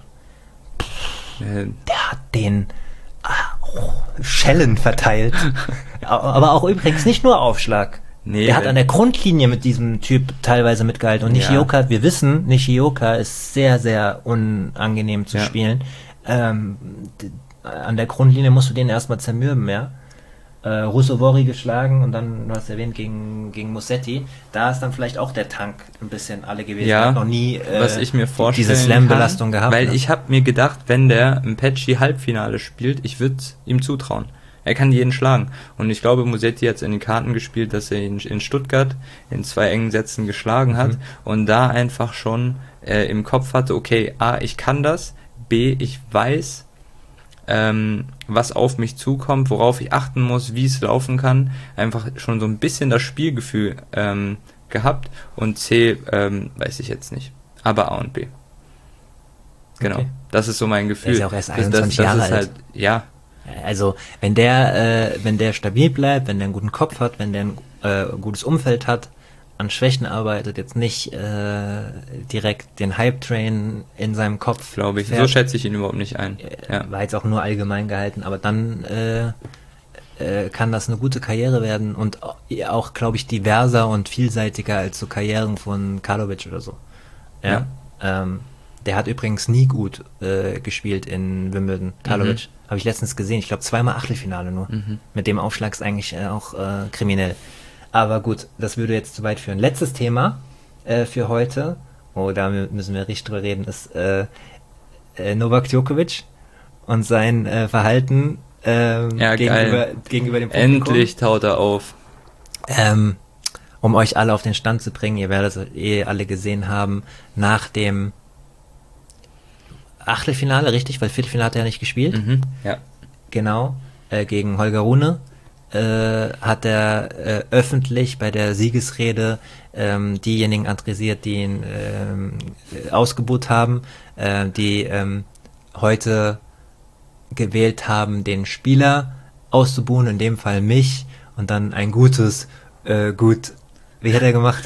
Äh, Der hat den ah, oh, Schellen verteilt. Aber auch übrigens nicht nur Aufschlag. nee, Der hat wenn- an der Grundlinie mit diesem Typ teilweise mitgehalten. Und Ja. Nishioka, wir wissen, Nishioka ist sehr, sehr unangenehm zu Ja. spielen. Ähm, d- an der Grundlinie musst du den erstmal zermürben, ja. Äh, Russovori geschlagen und dann, du hast erwähnt, gegen, gegen Musetti. Da ist dann vielleicht auch der Tank ein bisschen alle gewesen. Ja, Er hat noch nie äh, was ich mir vorstellen diese Slam-Belastung kann, gehabt. weil ne? ich habe mir gedacht, wenn der im Patchy Halbfinale spielt, ich würde ihm zutrauen. Er kann jeden schlagen. Und ich glaube, Musetti hat es in den Karten gespielt, dass er ihn in Stuttgart in zwei engen Sätzen geschlagen hat Mhm. und da einfach schon äh, im Kopf hatte, okay, A, ich kann das, B, ich weiß, ähm, was auf mich zukommt, worauf ich achten muss, wie es laufen kann. Einfach schon so ein bisschen das Spielgefühl ähm, gehabt. Und C, ähm, weiß ich jetzt nicht. Aber A und B. Genau. Okay. Das ist so mein Gefühl. Er ist ja auch erst Das- einundzwanzig das, das Jahre ist alt. halt, ja, Also, wenn der, äh, wenn der stabil bleibt, wenn der einen guten Kopf hat, wenn der ein äh, gutes Umfeld hat, an Schwächen arbeitet, jetzt nicht äh, direkt den Hype-Train in seinem Kopf glaube ich. fährt, So schätze ich ihn überhaupt nicht ein. äh, Ja. war jetzt auch nur allgemein gehalten, aber dann äh, äh, kann das eine gute Karriere werden und au- auch, glaube ich, diverser und vielseitiger als so Karrieren von Karlovic oder so. Ja. Ähm, der hat übrigens nie gut äh, gespielt in Wimbledon, Karlovic. Habe ich letztens gesehen. Ich glaube, zweimal Achtelfinale nur. Mhm. Mit dem Aufschlag ist eigentlich äh, auch äh, kriminell. Aber gut, das würde jetzt zu weit führen. Letztes Thema äh, für heute, oh, da mü- müssen wir richtig drüber reden, ist äh, äh, Novak Djokovic und sein äh, Verhalten ähm, Ja, gegenüber, geil. gegenüber dem Publikum. Endlich taut er auf. Ähm, um euch alle auf den Stand zu bringen, ihr werdet es eh alle gesehen haben, nach dem Achtelfinale, richtig? Weil Viertelfinale hat er ja nicht gespielt. Mhm. Ja. Genau, äh, gegen Holger Rune äh, hat er äh, öffentlich bei der Siegesrede ähm, diejenigen adressiert, die ihn ähm, äh, ausgebuht haben, äh, die ähm, heute gewählt haben, den Spieler auszubuhen, in dem Fall mich, und dann ein gutes, äh, gut, wie hat er gemacht?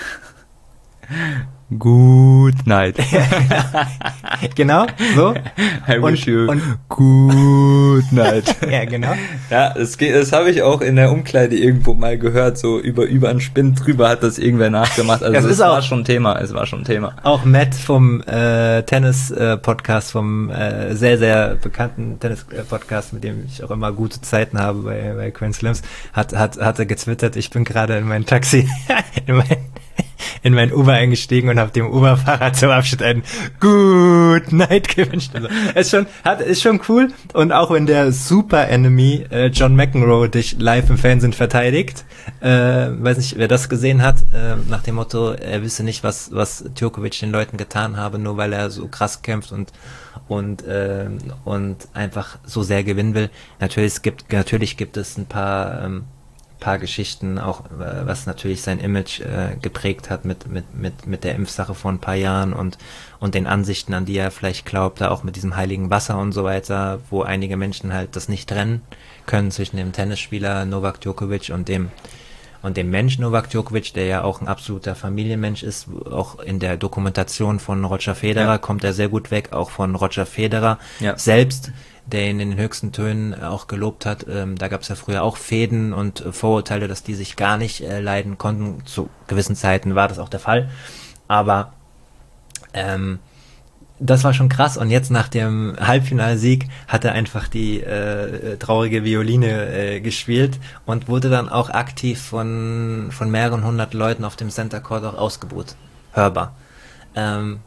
Good night. Genau, so. I Und- wish you und- good night. Ja, genau. Ja, das, geht- das habe ich auch in der Umkleide irgendwo mal gehört, so über, über einen Spinn drüber hat das irgendwer nachgemacht. Also Das es ist war auch- schon Thema, es war schon Thema. Auch Matt vom äh, Tennis-Podcast, vom äh, sehr, sehr bekannten Tennis-Podcast, mit dem ich auch immer gute Zeiten habe bei, bei Grand Slams, hat, hat, hatte getwittert, ich bin gerade in mein Taxi, in mein, in mein Uber eingestiegen und habe dem Uber-Fahrer zum Abschied einen Good Night gewünscht. Also, ist schon, hat, ist schon cool. Und auch wenn der Super Enemy äh, John McEnroe dich live im Fernsehen verteidigt, äh, weiß nicht, wer das gesehen hat, äh, nach dem Motto, er wisse nicht, was was Djokovic den Leuten getan habe, nur weil er so krass kämpft und und äh, und einfach so sehr gewinnen will. Natürlich es gibt natürlich gibt es ein paar ähm, paar Geschichten, auch äh, was natürlich sein Image äh, geprägt hat mit mit mit mit der Impfsache vor ein paar Jahren und und den Ansichten, an die er vielleicht glaubte, auch mit diesem heiligen Wasser und so weiter, wo einige Menschen halt das nicht trennen können zwischen dem Tennisspieler Novak Djokovic und dem und dem Mensch Novak Djokovic, der ja auch ein absoluter Familienmensch ist. Auch in der Dokumentation von Roger Federer ja. kommt er sehr gut weg, auch von Roger Federer ja. selbst, der ihn in den höchsten Tönen auch gelobt hat. Ähm, da gab es ja früher auch Fehden und äh, Vorurteile, dass die sich gar nicht äh, leiden konnten. Zu gewissen Zeiten war das auch der Fall. Aber ähm, das war schon krass. Und jetzt nach dem Halbfinalsieg hat er einfach die äh, traurige Violine äh, gespielt und wurde dann auch aktiv von von mehreren hundert Leuten auf dem Center Court auch ausgebuht. Hörbar. Ähm,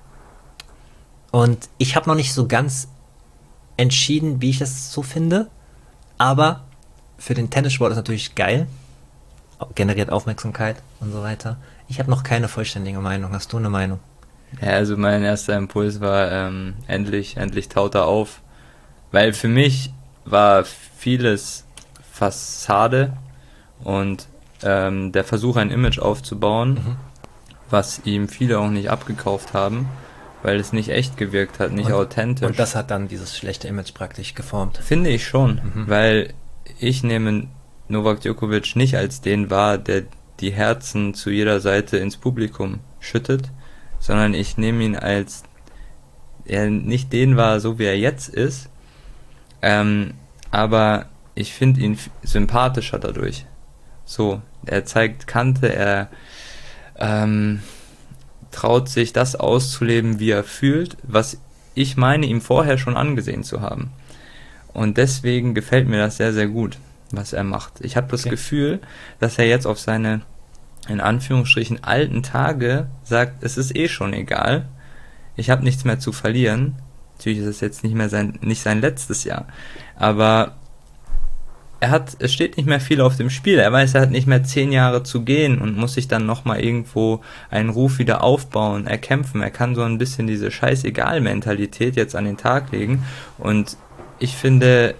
und ich habe noch nicht so ganz entschieden, wie ich das so finde, aber für den Tennissport ist natürlich geil, generiert Aufmerksamkeit und so weiter. Ich habe noch keine vollständige Meinung. Hast du eine Meinung? Ja, also mein erster Impuls war ähm, endlich, endlich taut er auf, weil für mich war vieles Fassade und ähm, der Versuch, ein Image aufzubauen, mhm. was ihm viele auch nicht abgekauft haben, weil es nicht echt gewirkt hat, nicht und, authentisch. Und das hat dann dieses schlechte Image praktisch geformt. Finde ich schon, mhm. weil ich nehme Novak Djokovic nicht als den wahr, der die Herzen zu jeder Seite ins Publikum schüttet, sondern ich nehme ihn als er nicht den wahr, so wie er jetzt ist, ähm, aber ich finde ihn f- sympathischer dadurch. So, er zeigt Kante, er ähm, traut sich, das auszuleben, wie er fühlt, was ich meine, ihm vorher schon angesehen zu haben. Und deswegen gefällt mir das sehr, sehr gut, was er macht. Ich habe das okay. Gefühl, dass er jetzt auf seine, in Anführungsstrichen, alten Tage sagt, es ist eh schon egal, ich habe nichts mehr zu verlieren. Natürlich ist es jetzt nicht mehr sein, nicht sein letztes Jahr, aber er hat, es steht nicht mehr viel auf dem Spiel. Er weiß, er hat nicht mehr zehn Jahre zu gehen und muss sich dann nochmal irgendwo einen Ruf wieder aufbauen, erkämpfen. Er kann so ein bisschen diese Scheißegal-Mentalität jetzt an den Tag legen. Und ich finde,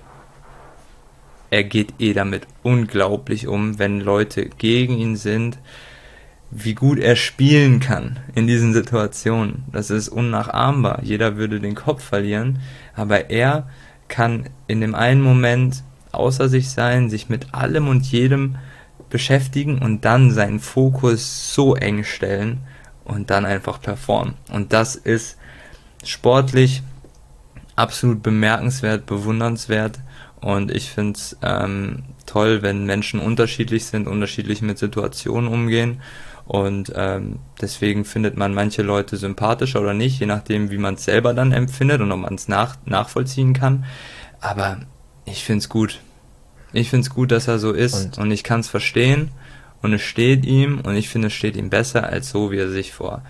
er geht eh damit unglaublich um, wenn Leute gegen ihn sind, wie gut er spielen kann in diesen Situationen. Das ist unnachahmbar. Jeder würde den Kopf verlieren, aber er kann in dem einen Moment außer sich sein, sich mit allem und jedem beschäftigen und dann seinen Fokus so eng stellen und dann einfach performen. Und das ist sportlich absolut bemerkenswert, bewundernswert und ich finde es ähm, toll, wenn Menschen unterschiedlich sind, unterschiedlich mit Situationen umgehen und ähm, deswegen findet man manche Leute sympathischer oder nicht, je nachdem, wie man es selber dann empfindet und ob man es nach, nachvollziehen kann, aber ich finde es gut. Ich finde es gut, dass er so ist und, und ich kann es verstehen und es steht ihm und ich finde, es steht ihm besser als so, wie er sich vor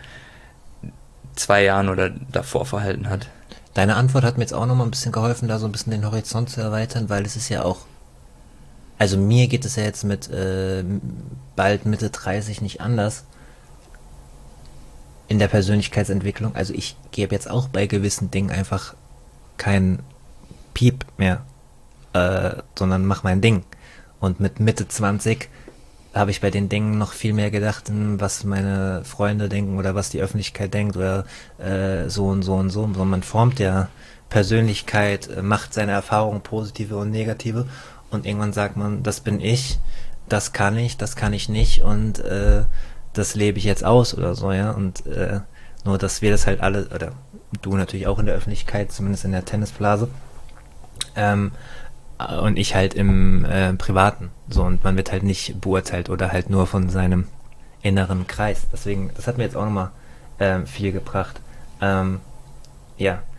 zwei Jahren oder davor verhalten hat. Deine Antwort hat mir jetzt auch nochmal ein bisschen geholfen, da so ein bisschen den Horizont zu erweitern, weil es ist ja auch, also mir geht es ja jetzt mit äh, bald Mitte dreißig nicht anders in der Persönlichkeitsentwicklung. Also ich gebe jetzt auch bei gewissen Dingen einfach keinen Piep mehr. Äh, sondern mach mein Ding. Und mit Mitte zwanzig habe ich bei den Dingen noch viel mehr gedacht, was meine Freunde denken oder was die Öffentlichkeit denkt oder äh, so und so und so. So man formt ja Persönlichkeit, macht seine Erfahrungen, positive und negative und irgendwann sagt man, das bin ich, das kann ich, das kann ich nicht und äh, das lebe ich jetzt aus oder so, ja. Und äh, nur, dass wir das halt alle, oder du natürlich auch in der Öffentlichkeit, zumindest in der Tennisblase, ähm, und ich halt im äh, Privaten. So, und man wird halt nicht beurteilt oder halt nur von seinem inneren Kreis. Deswegen, das hat mir jetzt auch nochmal ähm, viel gebracht. Ähm, ja,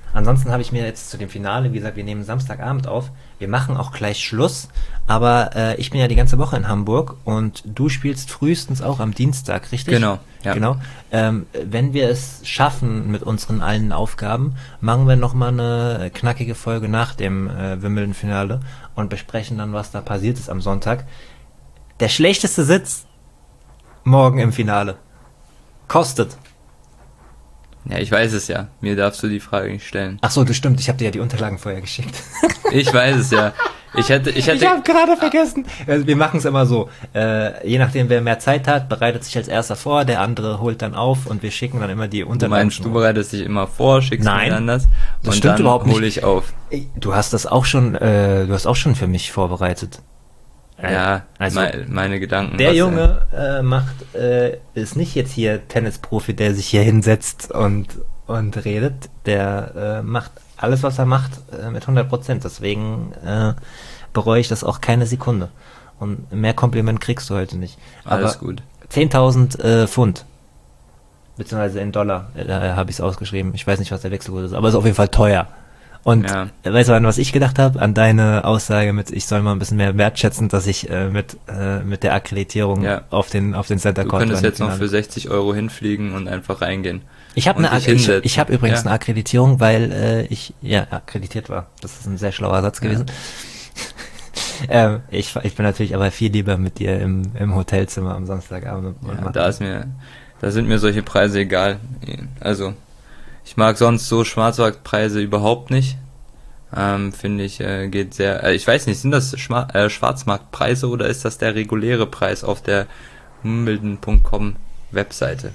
Ansonsten habe ich mir jetzt zu dem Finale, wie gesagt, wir nehmen Samstagabend auf. Wir machen auch gleich Schluss, aber äh, ich bin ja die ganze Woche in Hamburg und du spielst frühestens auch am Dienstag, richtig? Genau, ja. Genau. Ähm, wenn wir es schaffen mit unseren allen Aufgaben, machen wir nochmal eine knackige Folge nach dem äh, Wimbledon-Finale und besprechen dann, was da passiert ist am Sonntag. Der schlechteste Sitz morgen im Finale kostet. Ja, ich weiß es ja. Mir darfst du die Frage nicht stellen. Ach so, das stimmt. Ich habe dir ja die Unterlagen vorher geschickt. Ich weiß es ja. Ich hätte, ich hätte. Ich habe gerade vergessen. Also wir machen es immer so. Äh, je nachdem, wer mehr Zeit hat, bereitet sich als erster vor, der andere holt dann auf und wir schicken dann immer die Du Unterlagen. meinst, du bereitest dich immer vor, schickst Nein, mir dann das das und stimmt dann überhaupt nicht. hole ich auf. Du hast das auch schon, äh, du hast auch schon für mich vorbereitet. Äh, Ja, also me- meine Gedanken. der was, Junge äh, macht, äh, ist nicht jetzt hier Tennisprofi, der sich hier hinsetzt und und redet. Der äh, macht alles, was er macht, äh, mit hundert Prozent. Deswegen äh, bereue ich das auch keine Sekunde. Und mehr Kompliment kriegst du heute nicht. Alles Aber gut. zehntausend äh, Pfund. Beziehungsweise in Dollar äh, habe ich es ausgeschrieben. Ich weiß nicht, was der Wechselkurs ist, aber ist auf jeden Fall teuer. Und Ja. äh, weißt du, an was ich gedacht habe? An deine Aussage mit, ich soll mal ein bisschen mehr wertschätzen, dass ich äh, mit äh, mit der Akkreditierung Ja. auf den auf den Center Du Court könntest war im jetzt noch Finale. für sechzig Euro hinfliegen und einfach reingehen. Ich habe und eine dich Ak- ich, hinsetzen. ich habe übrigens Ja. eine Akkreditierung, weil äh, ich ja akkreditiert war. Das ist ein sehr schlauer Satz gewesen. ähm, ich ich bin natürlich aber viel lieber mit dir im im Hotelzimmer am Samstagabend. und Ja, mach- da ist mir, da sind mir solche Preise egal. Also, ich mag sonst so Schwarzmarktpreise überhaupt nicht. Ähm, finde ich, äh, geht sehr, äh, ich weiß nicht, sind das Schma äh, Schwarzmarktpreise oder ist das der reguläre Preis auf der wimbledon punkt com Webseite?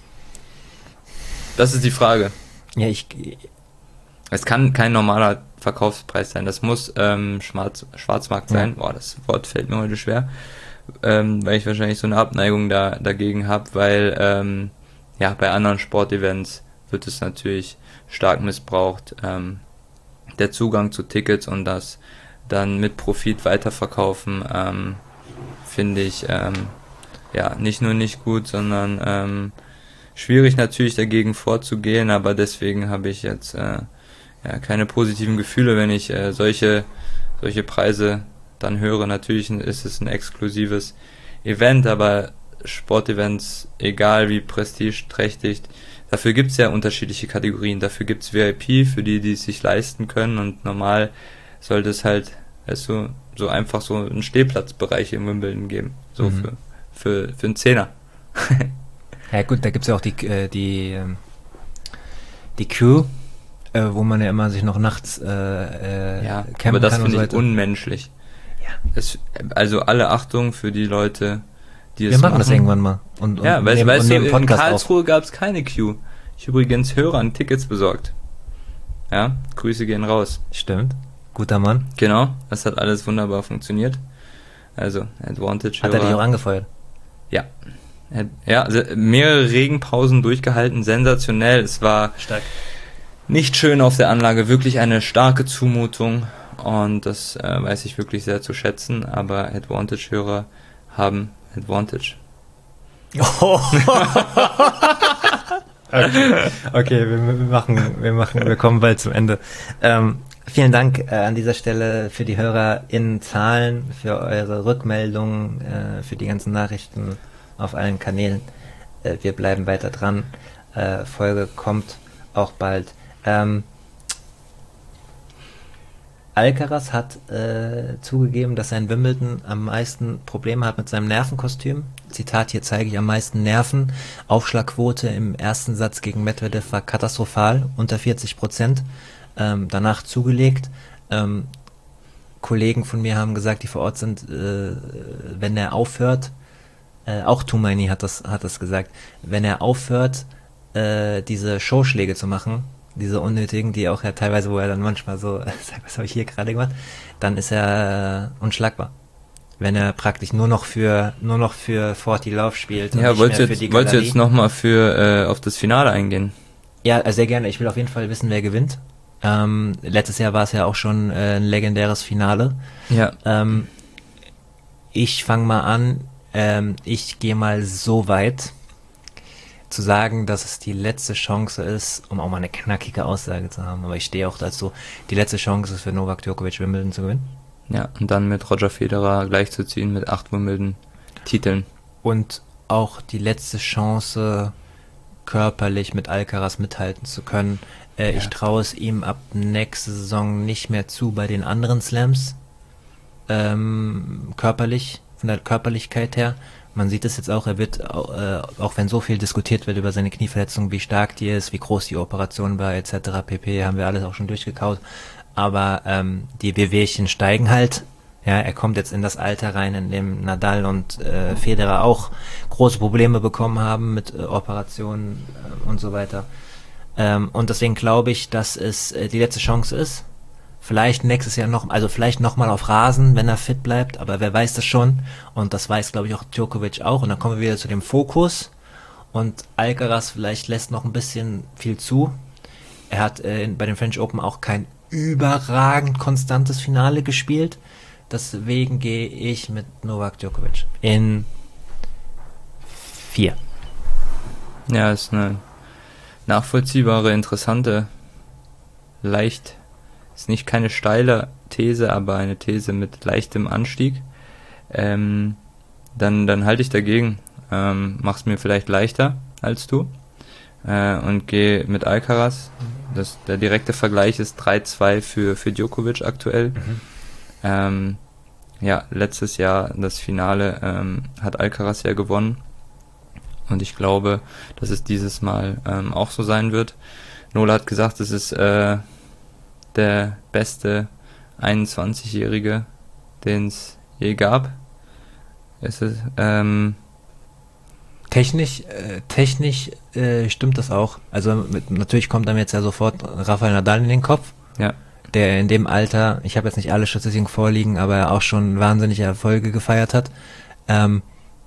Das ist die Frage. Ja, ich Es kann kein normaler Verkaufspreis sein. Das muss ähm, Schwarz, Schwarzmarkt sein. Ja. Boah, das Wort fällt mir heute schwer, ähm, weil ich wahrscheinlich so eine Abneigung da dagegen habe, weil ähm, ja bei anderen Sportevents wird es natürlich stark missbraucht. Ähm, der Zugang zu Tickets und das dann mit Profit weiterverkaufen, ähm, finde ich ähm, ja nicht nur nicht gut, sondern ähm, schwierig natürlich dagegen vorzugehen, aber deswegen habe ich jetzt äh, ja, keine positiven Gefühle, wenn ich äh, solche solche Preise dann höre. Natürlich ist es ein exklusives Event, aber Sportevents, egal wie prestigeträchtig, dafür gibt es ja unterschiedliche Kategorien. Dafür gibt es V I P, für die, die es sich leisten können, und normal sollte es halt, weißt du, so einfach so einen Stehplatzbereich im Wimbledon geben. So Mhm. für, für, für einen Zehner. Ja gut, da gibt's ja auch die äh, die ähm, die Queue, äh, wo man ja immer sich noch nachts äh, äh, Ja, campen aber das kann und finde so ich weiter. unmenschlich. Ja. Es, also alle Achtung für die Leute, die Wir es machen das irgendwann mal und, und Ja, weißt, nehmen, weißt und du, nehmen in Podcast auf. Karlsruhe gab es keine Queue. Ich übrigens Hörern Tickets besorgt. Ja, Grüße gehen raus. Stimmt. Guter Mann. Genau, das hat alles wunderbar funktioniert. Also, Advantage Hat er dich Hörer. auch angefeuert? Ja. Ja, also mehrere Regenpausen durchgehalten, sensationell. Es war Stark. nicht schön auf der Anlage, wirklich eine starke Zumutung, und das äh, weiß ich wirklich sehr zu schätzen, aber Advantage-Hörer haben Advantage. Okay, okay wir, wir machen, wir machen, wir kommen bald zum Ende. Ähm, vielen Dank äh, an dieser Stelle für die Hörer in Zahlen, für eure Rückmeldungen, äh, für die ganzen Nachrichten auf allen Kanälen. Äh, wir bleiben weiter dran. Äh, Folge kommt auch bald. Ähm, Alcaraz hat äh, zugegeben, dass sein Wimbledon am meisten Probleme hat mit seinem Nervenkostüm. Zitat, hier zeige ich am meisten Nerven. Aufschlagquote im ersten Satz gegen Medvedev war katastrophal, unter vierzig Prozent. Ähm, danach zugelegt. Ähm, Kollegen von mir haben gesagt, die vor Ort sind, äh, wenn er aufhört, äh, auch Tumaini hat das, hat das gesagt, wenn er aufhört, äh, diese Showschläge zu machen, diese unnötigen, die auch ja teilweise, wo er dann manchmal so, sag, was habe ich hier gerade gemacht, dann ist er äh, unschlagbar. Wenn er praktisch nur noch für nur noch für vierzig Love spielt und Ja, nicht wolltest mehr du für die jetzt, wolltest du Galerie. jetzt nochmal für äh, auf das Finale eingehen? Ja, äh, sehr gerne. Ich will auf jeden Fall wissen, wer gewinnt. Ähm, letztes Jahr war es ja auch schon äh, ein legendäres Finale. Ja. Ähm, ich fange mal an. Ähm, ich gehe mal so weit zu sagen, dass es die letzte Chance ist, um auch mal eine knackige Aussage zu haben. Aber ich stehe auch dazu, die letzte Chance ist für Novak Djokovic, Wimbledon zu gewinnen. Ja, und dann mit Roger Federer gleichzuziehen mit acht Wimbledon-Titeln. Und auch die letzte Chance, körperlich mit Alcaraz mithalten zu können. Äh, ja. Ich traue es ihm ab nächste Saison nicht mehr zu bei den anderen Slams. Ähm, körperlich, von der Körperlichkeit her. Man sieht es jetzt auch, er wird, äh, auch wenn so viel diskutiert wird über seine Knieverletzung, wie stark die ist, wie groß die Operation war, et cetera pp., haben wir alles auch schon durchgekaut. Aber ähm, die Wehwehchen steigen halt. Ja, er kommt jetzt in das Alter rein, in dem Nadal und äh, Federer auch große Probleme bekommen haben mit äh, Operationen äh, und so weiter. Ähm, und deswegen glaube ich, dass es äh, die letzte Chance ist. Vielleicht nächstes Jahr noch, also vielleicht nochmal auf Rasen, wenn er fit bleibt, aber wer weiß das schon. Und das weiß, glaube ich, auch Djokovic auch. Und dann kommen wir wieder zu dem Fokus. Und Alcaraz vielleicht lässt noch ein bisschen viel zu. Er hat äh, bei den French Open auch kein überragend konstantes Finale gespielt. Deswegen gehe ich mit Novak Djokovic in vier. Ja, ist eine nachvollziehbare, interessante, leicht, ist nicht keine steile These, aber eine These mit leichtem Anstieg. Ähm, dann, dann halte ich dagegen, ähm, mach's mir vielleicht leichter als du äh, und gehe mit Alcaraz. Das, der direkte Vergleich ist drei zwei für, für Djokovic aktuell. Mhm. Ähm, ja, letztes Jahr das Finale ähm, hat Alcaraz ja gewonnen und ich glaube, dass es dieses Mal ähm, auch so sein wird. Nola hat gesagt, es ist äh, der beste einundzwanzigjährige, den es je gab. Es ist, ähm, Technisch, äh, technisch äh, stimmt das auch. Also mit, natürlich kommt einem jetzt ja sofort Rafael Nadal in den Kopf. Ja. Der in dem Alter, ich habe jetzt nicht alle Statistiken vorliegen, aber er auch schon wahnsinnige Erfolge gefeiert hat. Ähm,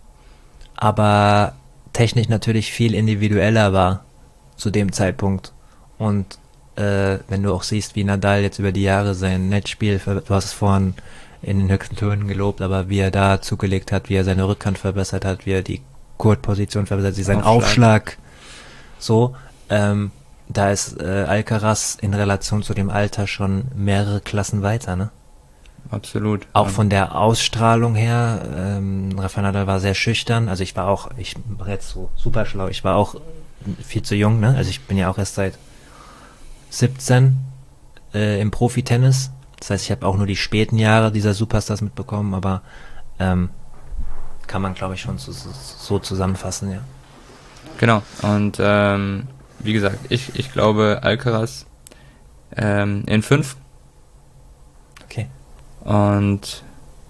aber technisch natürlich viel individueller war zu dem Zeitpunkt. Und äh, wenn du auch siehst, wie Nadal jetzt über die Jahre sein Netzspiel, du hast es vorhin in den höchsten Tönen gelobt, aber wie er da zugelegt hat, wie er seine Rückhand verbessert hat, wie er die Courtposition verbessert, hat, seinen Aufschlag, Aufschlag so, ähm, da ist äh, Alcaraz in Relation zu dem Alter schon mehrere Klassen weiter, ne? Absolut. Auch ja. Von der Ausstrahlung her, ähm, Rafael Nadal war sehr schüchtern, also ich war auch, ich war jetzt so super schlau, ich war auch viel zu jung, ne? Also ich bin ja auch erst seit siebzehn äh, im Profi-Tennis, das heißt, ich habe auch nur die späten Jahre dieser Superstars mitbekommen, aber ähm, kann man, glaube ich, schon so, so zusammenfassen, ja. Genau, und ähm, wie gesagt, ich, ich glaube Alcaraz ähm, in fünf. Okay. Und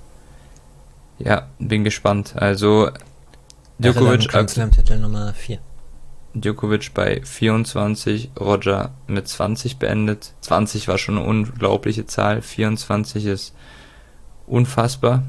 ja, bin gespannt. Also Djokovic, Grand Slam Titel Nummer vier. Djokovic bei vierundzwanzig, Roger mit zwanzig beendet. zwanzig war schon eine unglaubliche Zahl, vierundzwanzig ist unfassbar.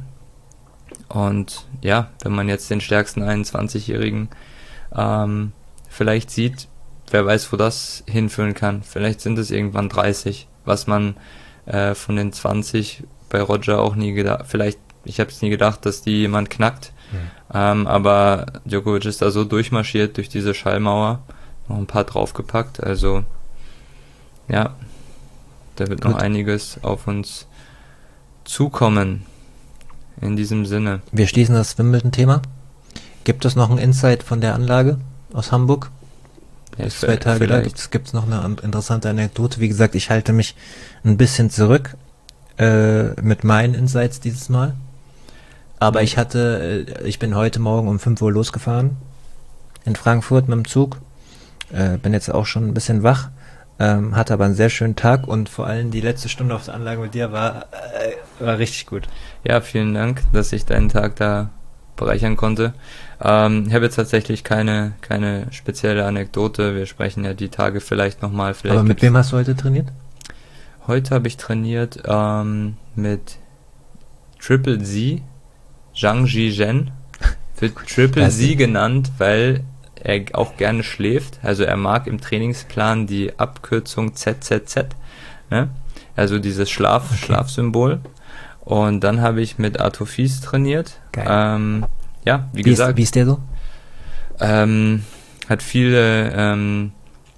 Und ja, wenn man jetzt den stärksten einundzwanzigjährigen ähm, vielleicht sieht, wer weiß, wo das hinführen kann. Vielleicht sind es irgendwann dreißig, was man äh, von den zwanzig bei Roger auch nie gedacht, vielleicht, ich habe es nie gedacht, dass die jemand knackt, mhm. ähm, aber Djokovic ist da so durchmarschiert durch diese Schallmauer, noch ein paar draufgepackt, also ja, da wird Gut. noch einiges auf uns zukommen. In diesem Sinne. Wir schließen das Wimbledon-Thema. Gibt es noch einen Insight von der Anlage aus Hamburg? Ja, Bis zwei Tage da gibt es noch eine interessante Anekdote. Wie gesagt, ich halte mich ein bisschen zurück äh, mit meinen Insights dieses Mal. Aber mhm. ich hatte, äh, ich bin heute Morgen um fünf Uhr losgefahren in Frankfurt mit dem Zug. Äh, bin jetzt auch schon ein bisschen wach. Ähm, hatte aber einen sehr schönen Tag und vor allem die letzte Stunde auf der Anlage mit dir war, äh, war richtig gut. Ja, vielen Dank, dass ich deinen Tag da bereichern konnte. Ähm, ich habe jetzt tatsächlich keine, keine spezielle Anekdote. Wir sprechen ja die Tage vielleicht nochmal. Aber mit wem hast du heute trainiert? Heute habe ich trainiert ähm, mit Triple Z, Zhang Zhizhen. Wird Triple Z genannt, weil er auch gerne schläft, also er mag im Trainingsplan die Abkürzung Z Z Z, ne? Also dieses Schlaf, okay. Schlafsymbol. Und dann habe ich mit Arthur Fies trainiert. Geil. Ähm, ja, wie, wie gesagt. Ist, wie ist der so? Ähm, hat viele ähm,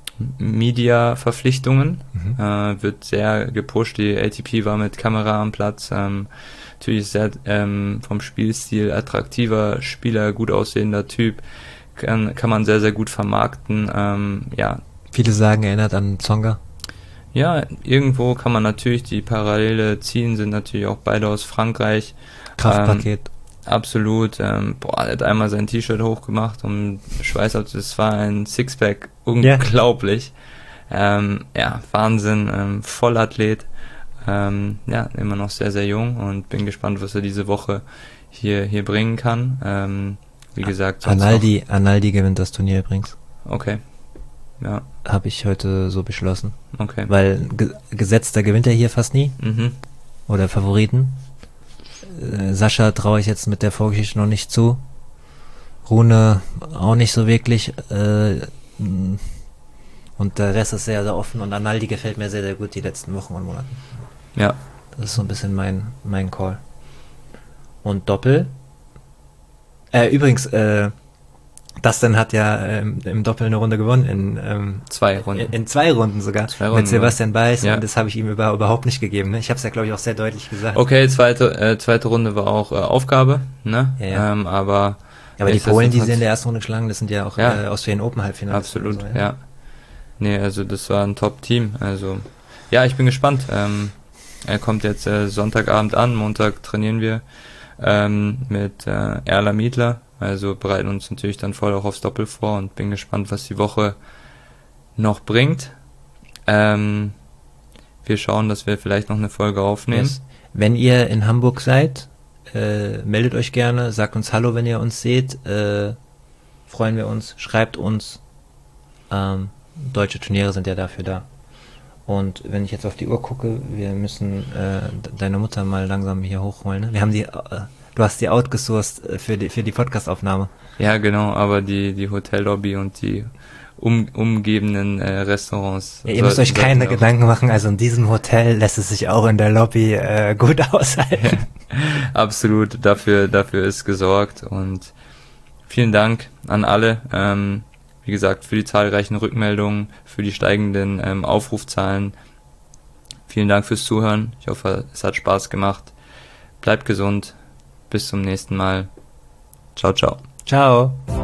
Media-Verpflichtungen, Mhm. äh, wird sehr gepusht. Die A T P war mit Kamera am Platz. Ähm, natürlich sehr ähm, vom Spielstil attraktiver Spieler, gut aussehender Typ. Kann, kann man sehr, sehr gut vermarkten. Ähm, ja, Viele sagen, erinnert an Tsonga. ja, irgendwo kann man natürlich die Parallele ziehen, sind natürlich auch beide aus Frankreich. Kraftpaket. Ähm, absolut. Ähm, boah, er hat einmal sein T-Shirt hochgemacht und Schweiß, das war ein Sixpack. Unglaublich. Yeah. Ähm, ja, Wahnsinn. Ähm, Vollathlet. Ähm, ja, immer noch sehr, sehr jung und bin gespannt, was er diese Woche hier, hier bringen kann. Ähm, wie gesagt, sonst Analdi, Analdi gewinnt das Turnier übrigens. Okay. Ja. Habe ich heute so beschlossen. Okay. Weil ge gesetzter gewinnt er hier fast nie. Mhm. Oder Favoriten. Äh, Sascha traue ich jetzt mit der Vorgeschichte noch nicht zu. Rune auch nicht so wirklich. Äh, und der Rest ist sehr, sehr offen. Und Analdi gefällt mir sehr, sehr gut die letzten Wochen und Monaten. Ja. Das ist so ein bisschen mein, mein Call. Und Doppel. Äh, übrigens, äh, Dustin hat ja ähm, im Doppel eine Runde gewonnen, in, ähm, zwei Runden. In, in zwei Runden sogar, zwei Runden, mit Sebastian Beiß, ja. Und das habe ich ihm über, überhaupt nicht gegeben. Ne? Ich habe es ja, glaube ich, auch sehr deutlich gesagt. Okay, zweite, äh, zweite Runde war auch äh, Aufgabe, ne? Ja, ja. Ähm, aber aber die Polen, die sie in der ersten Runde geschlagen, das sind ja auch ja. äh, Australian Open Halbfinale. Absolut, so, ja. ja. Nee, also das war ein Top-Team. Also ja, ich bin gespannt. Ähm, er kommt jetzt äh, Sonntagabend an, Montag trainieren wir ähm, mit äh, Erla Miedler. Also bereiten uns natürlich dann voll auch aufs Doppel vor und bin gespannt, was die Woche noch bringt. Ähm, wir schauen, dass wir vielleicht noch eine Folge aufnehmen. Yes. Wenn ihr in Hamburg seid, äh, meldet euch gerne, sagt uns Hallo, wenn ihr uns seht. Äh, freuen wir uns, schreibt uns. Ähm, deutsche Turniere sind ja dafür da. Und wenn ich jetzt auf die Uhr gucke, wir müssen äh, deine Mutter mal langsam hier hochholen. Ne? Wir haben die, äh, du hast die outgesourced für die für die Podcast-Aufnahme. Ja, genau, aber die die Hotellobby und die um, umgebenden äh, Restaurants. Ja, ihr müsst euch keine Gedanken machen, also in diesem Hotel lässt es sich auch in der Lobby äh, gut aushalten. Ja, absolut, dafür dafür ist gesorgt und vielen Dank an alle. Ähm, Wie gesagt, für die zahlreichen Rückmeldungen, für die steigenden ähm, Aufrufzahlen. Vielen Dank fürs Zuhören. Ich hoffe, es hat Spaß gemacht. Bleibt gesund. Bis zum nächsten Mal. Ciao, ciao. Ciao.